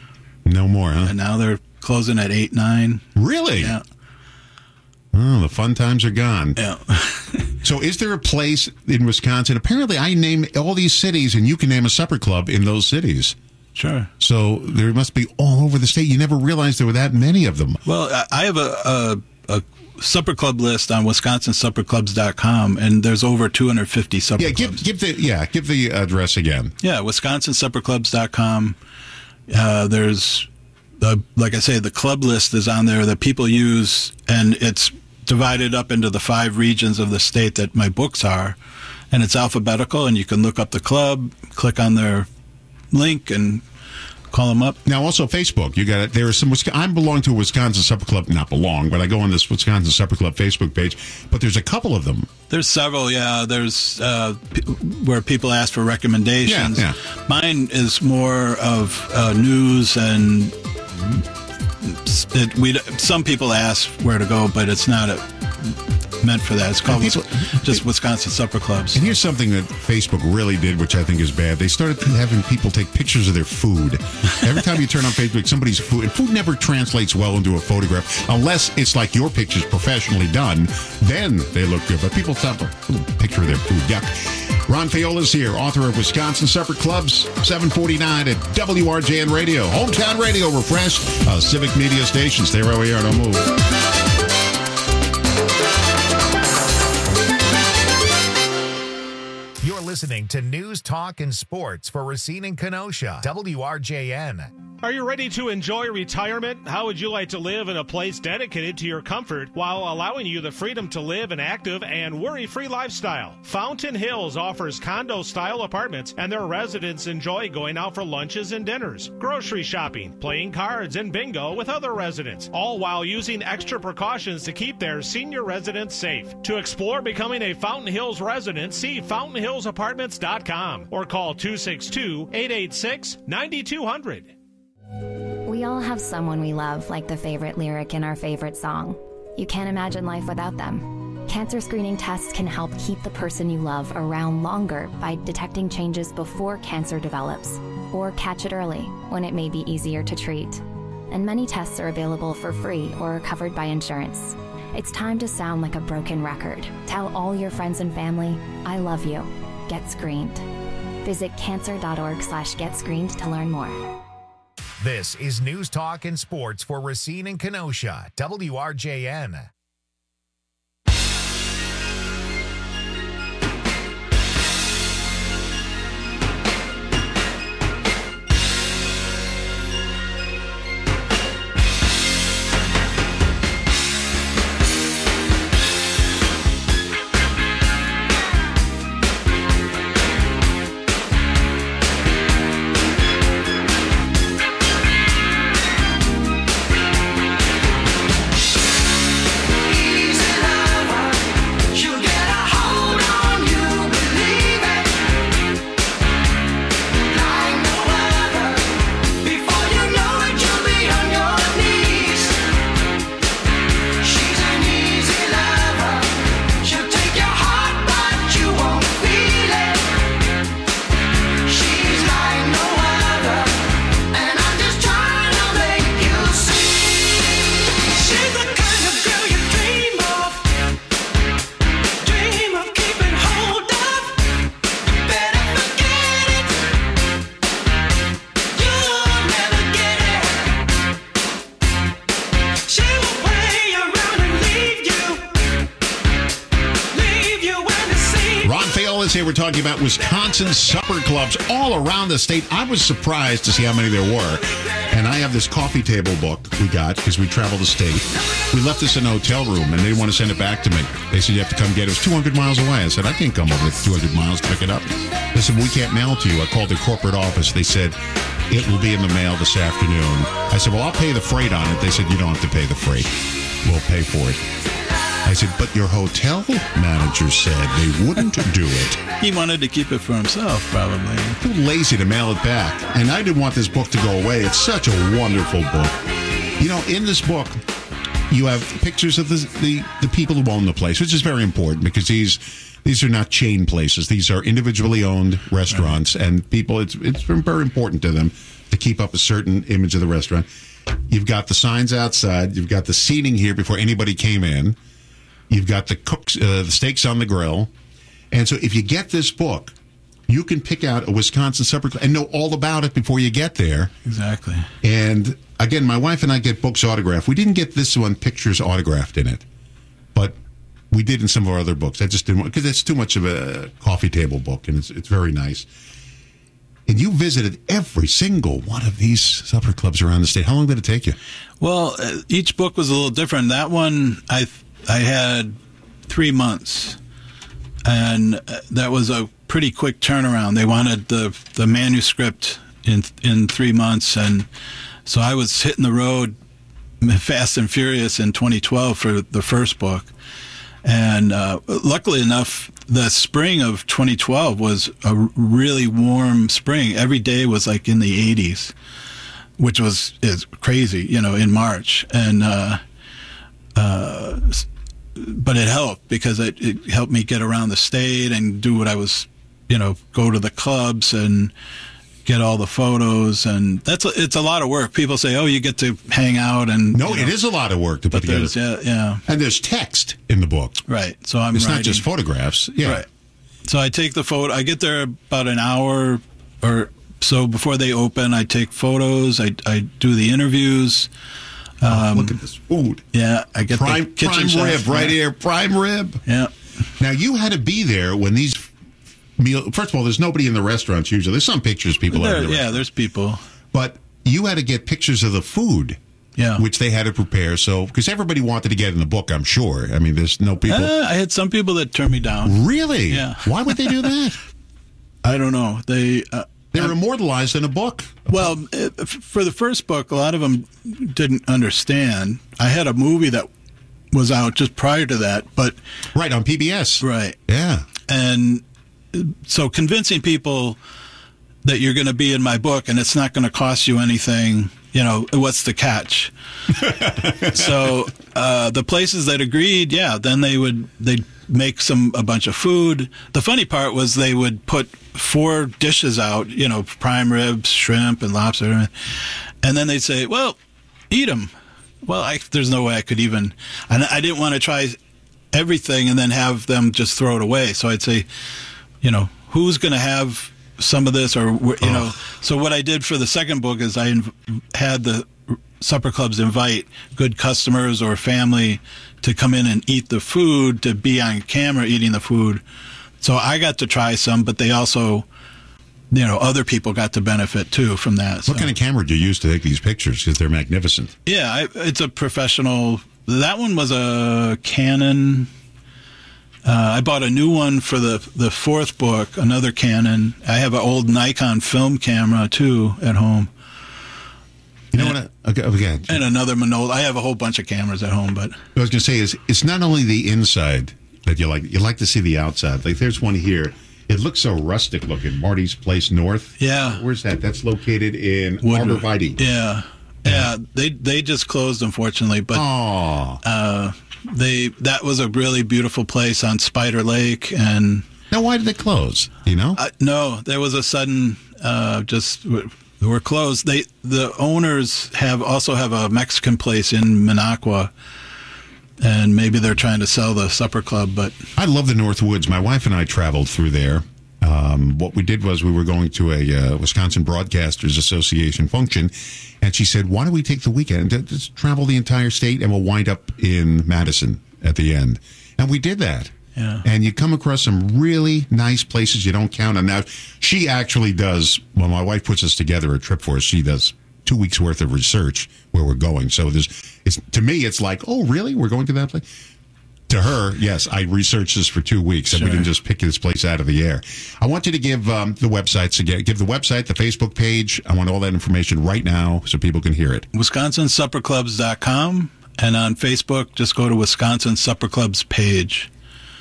No more, huh? And now they're closing at eight, nine. Really? Yeah. Oh, the fun times are gone. Yeah. So is there a place in Wisconsin? Apparently, I name all these cities, and you can name a supper club in those cities. Sure. So there must be all over the state. You never realized there were that many of them. Well, I have a, a, a supper club list on wisconsin supper clubs dot com, and there's over two hundred fifty supper yeah, clubs. Give, give the, yeah, give the address again. Yeah, wisconsin supper clubs dot com. Uh, there's, uh, like I say, the club list is on there that people use, and it's divided up into the five regions of the state that my books are, and it's alphabetical, and you can look up the club, click on their link, and call them up. Now, also Facebook. You got it. There are some. I belong to a Wisconsin Supper Club. Not belong, but I go on this Wisconsin Supper Club Facebook page. But there's a couple of them. There's several. Yeah. There's uh, p- where people ask for recommendations. Yeah, yeah. Mine is more of uh, news, and it, we. Some people ask where to go, but it's not a, meant for that. It's called people, just Wisconsin Supper Clubs. And here's something that Facebook really did, which I think is bad. They started having people take pictures of their food. Every time you turn on Facebook, somebody's food, and food never translates well into a photograph unless it's like your picture's professionally done. Then they look good. But people stop a picture of their food. Yuck. Ron Fiola's here, author of Wisconsin Supper Clubs, seven forty-nine at W R J N Radio. Hometown Radio refreshed. Uh, Civic Media Station. Stay right where you are. Don't move. You're listening to News, Talk, and Sports for Racine and Kenosha. W R J N. Are you ready to enjoy retirement? How would you like to live in a place dedicated to your comfort while allowing you the freedom to live an active and worry-free lifestyle? Fountain Hills offers condo-style apartments, and their residents enjoy going out for lunches and dinners, grocery shopping, playing cards, and bingo with other residents, all while using extra precautions to keep their senior residents safe. To explore becoming a Fountain Hills resident, see fountain hills apartments dot com or call two six two, eight eight six, nine two zero zero. We all have someone we love, like the favorite lyric in our favorite song. You can't imagine life without them. Cancer screening tests can help keep the person you love around longer by detecting changes before cancer develops, or catch it early when it may be easier to treat. And many tests are available for free or are covered by insurance. It's time to sound like a broken record. Tell all your friends and family, I love you. Get screened. Visit cancer.org slash get screened to learn more. This is News Talk and Sports for Racine and Kenosha, W R J N. Here we're talking about Wisconsin supper clubs all around the state. I was surprised to see how many there were. And I have this coffee table book we got because we traveled the state. We left this in a hotel room and they didn't want to send it back to me. They said, you have to come get it. It was two hundred miles away. I said, I can't come over two hundred miles to pick it up. They said, we can't mail it to you. I called the corporate office. They said, it will be in the mail this afternoon. I said, well, I'll pay the freight on it. They said, you don't have to pay the freight. We'll pay for it. I said, but your hotel manager said they wouldn't do it. He wanted to keep it for himself, probably. Too lazy to mail it back. And I didn't want this book to go away. It's such a wonderful book. You know, in this book, you have pictures of the, the, the people who own the place, which is very important because these these are not chain places. These are individually owned restaurants, right. And people, it's it's very important to them to keep up a certain image of the restaurant. You've got the signs outside. You've got the seating here before anybody came in. You've got the cooks, uh, the steaks on the grill. And so if you get this book, you can pick out a Wisconsin supper club and know all about it before you get there. Exactly. And again, my wife and I get books autographed. We didn't get this one pictures autographed in it, but we did in some of our other books. I just didn't want, because it's too much of a coffee table book, and it's it's very nice. And you visited every single one of these supper clubs around the state. How long did it take you? Well, uh, each book was a little different. That one, I I had three months, and that was a pretty quick turnaround. They wanted the the manuscript in in three months, and so I was hitting the road fast and furious in twenty twelve for the first book. And uh, luckily enough, the spring of twenty twelve was a really warm spring. Every day was like in the eighties, which was is crazy, you know, in March. And uh, uh, but it helped because it, it helped me get around the state and do what I was, you know, go to the clubs and get all the photos, and that's a, it's a lot of work. People say, "Oh, you get to hang out," and no, you know, it is a lot of work to put together. Yeah, yeah, and there's text in the book, right? So I'm it's writing, not just photographs, yeah. Right. So I take the photo. I get there about an hour or so before they open. I take photos. I I do the interviews. Um, oh, look at this food. Yeah, I get prime, the kitchen prime rib chef, right yeah. here. Prime rib. Yeah. Now you had to be there when these. Meal, first of all, there's nobody in the restaurants usually. There's some pictures people there, are in the yeah, there's people. But you had to get pictures of the food, yeah, which they had to prepare. So, because everybody wanted to get in the book, I'm sure. I mean, there's no people. Uh, I had some people that turned me down. Really? Yeah. Why would they do that? I don't know. They uh, they're uh, immortalized in a book. Well, it, for the first book, a lot of them didn't understand. I had a movie that was out just prior to that, but right on P B S. Right. Yeah. And so convincing people that you're going to be in my book and it's not going to cost you anything. You know, what's the catch? So uh, the places that agreed, yeah, then they would they'd make some a bunch of food. The funny part was they would put four dishes out, you know, prime ribs, shrimp, and lobster, and then they'd say, "Well, eat them." Well, I, there's no way I could even, and I didn't want to try everything and then have them just throw it away. So I'd say, you know, who's going to have some of this, or you oh. know? So what I did for the second book is I inv- had the supper clubs invite good customers or family to come in and eat the food, to be on camera eating the food. So I got to try some, but they also, you know, other people got to benefit too from that. What so. kind of camera do you use to take these pictures? Because they're magnificent. Yeah, I, it's a professional. That one was a Canon. Uh, I bought a new one for the the fourth book, another Canon. I have an old Nikon film camera too at home. You know and, what? I, okay, okay. And another Minola. I have a whole bunch of cameras at home, but what I was going to say is, it's not only the inside that you like. You like to see the outside. Like there's one here. It looks so rustic looking. Marty's Place North. Yeah. Where's that? That's located in Arborvitae. Yeah. Yeah. They they just closed, unfortunately. But uh, they that was a really beautiful place on Spider Lake. And now, why did they close? You know? Uh, no, there was a sudden uh, just we're closed. They the owners have also have a Mexican place in Minocqua. And maybe they're trying to sell the supper club, but I love the North Woods. My wife and I traveled through there. Um, what we did was we were going to a uh, Wisconsin Broadcasters Association function, and she said, "Why don't we take the weekend and just travel the entire state, and we'll wind up in Madison at the end?" And we did that. Yeah. And you come across some really nice places you don't count on. Now, she actually does. When my wife puts us together a trip for us, she does two weeks worth of research where we're going. So there's, it's to me, it's like, oh, really? We're going to that place? To her, yes, I researched this for two weeks, and sure. we didn't just pick this place out of the air. I want you to give um, the websites again. Give the website, the Facebook page. I want all that information right now so people can hear it. Wisconsin Supper Clubs dot com, and on Facebook, just go to Wisconsin Supper Clubs page.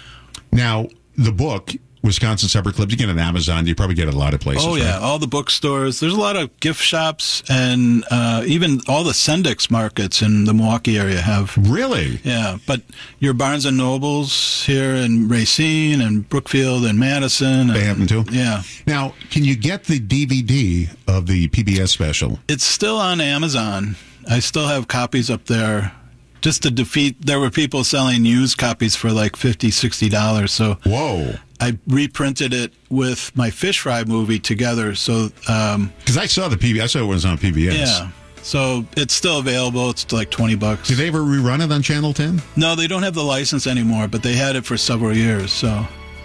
Now, the book, Wisconsin Supper Clubs, you get it on Amazon. You probably get it a lot of places. Oh, yeah. Right? All the bookstores. There's a lot of gift shops, and uh, even all the Sendix markets in the Milwaukee area have. Really? Yeah. But your Barnes and Nobles here in Racine and Brookfield and Madison. They and, have them too? Yeah. Now, can you get the D V D of the P B S special? It's still on Amazon. I still have copies up there. Just to defeat, there were people selling used copies for like fifty dollars, sixty dollars. So whoa. I reprinted it with my Fish Fry movie together. So, um, because I saw the P B S, I saw it was on P B S. Yeah. So it's still available. It's like twenty bucks. Did they ever rerun it on Channel ten? No, they don't have the license anymore, but they had it for several years. So,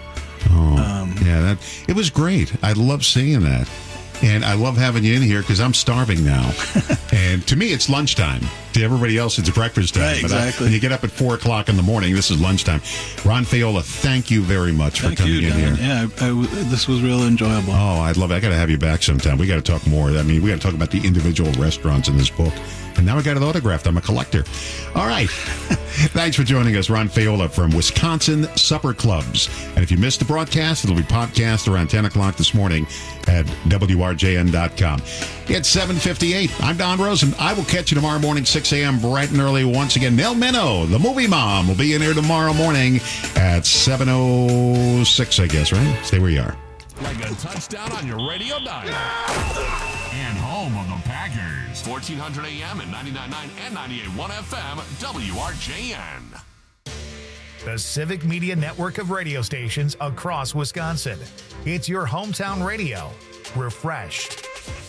oh, um, yeah, that it was great. I love seeing that. And I love having you in here because I'm starving now. And to me, it's lunchtime. To everybody else, it's breakfast time. Right, exactly. But I, when you get up at four o'clock in the morning, this is lunchtime. Ron Faiola, thank you very much thank for coming you, in Don. here. Yeah, I, I, this was real enjoyable. Oh, I'd love it. I got to have you back sometime. We got to talk more. I mean, we got to talk about the individual restaurants in this book. And now I got it autographed. I'm a collector. All right. Thanks for joining us, Ron Faiola from Wisconsin Supper Clubs. And if you missed the broadcast, it'll be podcast around ten o'clock this morning at W R J N dot com. It's seven fifty-eight. I'm Don Rosen. I will catch you tomorrow morning, six a.m. bright and early once again. Nell Minow, the movie mom, will be in here tomorrow morning at seven oh six, I guess, right? Stay where you are. Like a touchdown on your radio dial. And home of the Packers. fourteen hundred A M and ninety-nine point nine and ninety-eight point one F M, W R J N. The Civic Media Network of radio stations across Wisconsin. It's your hometown radio. Refreshed.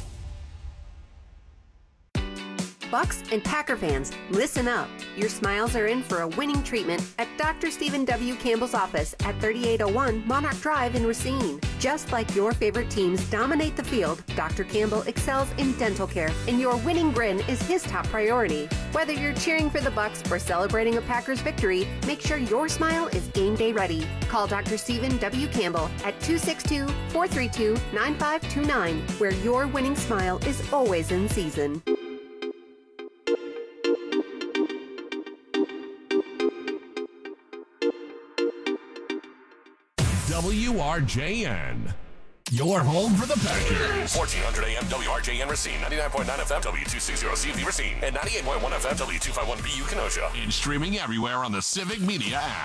Bucks and Packer fans, listen up. Your smiles are in for a winning treatment at Doctor Stephen W. Campbell's office at thirty-eight oh one Monarch Drive in Racine. Just like your favorite teams dominate the field, Doctor Campbell excels in dental care, and your winning grin is his top priority. Whether you're cheering for the Bucks or celebrating a Packers victory, make sure your smile is game day ready. Call Doctor Stephen W. Campbell at two six two, four three two, nine five two nine, where your winning smile is always in season. W R J N. Your home for the Packers. fourteen hundred A M W R J N Racine, ninety-nine point nine F M W two sixty C V Racine, and ninety-eight point one F M W two fifty-one B U Kenosha. And streaming everywhere on the Civic Media app.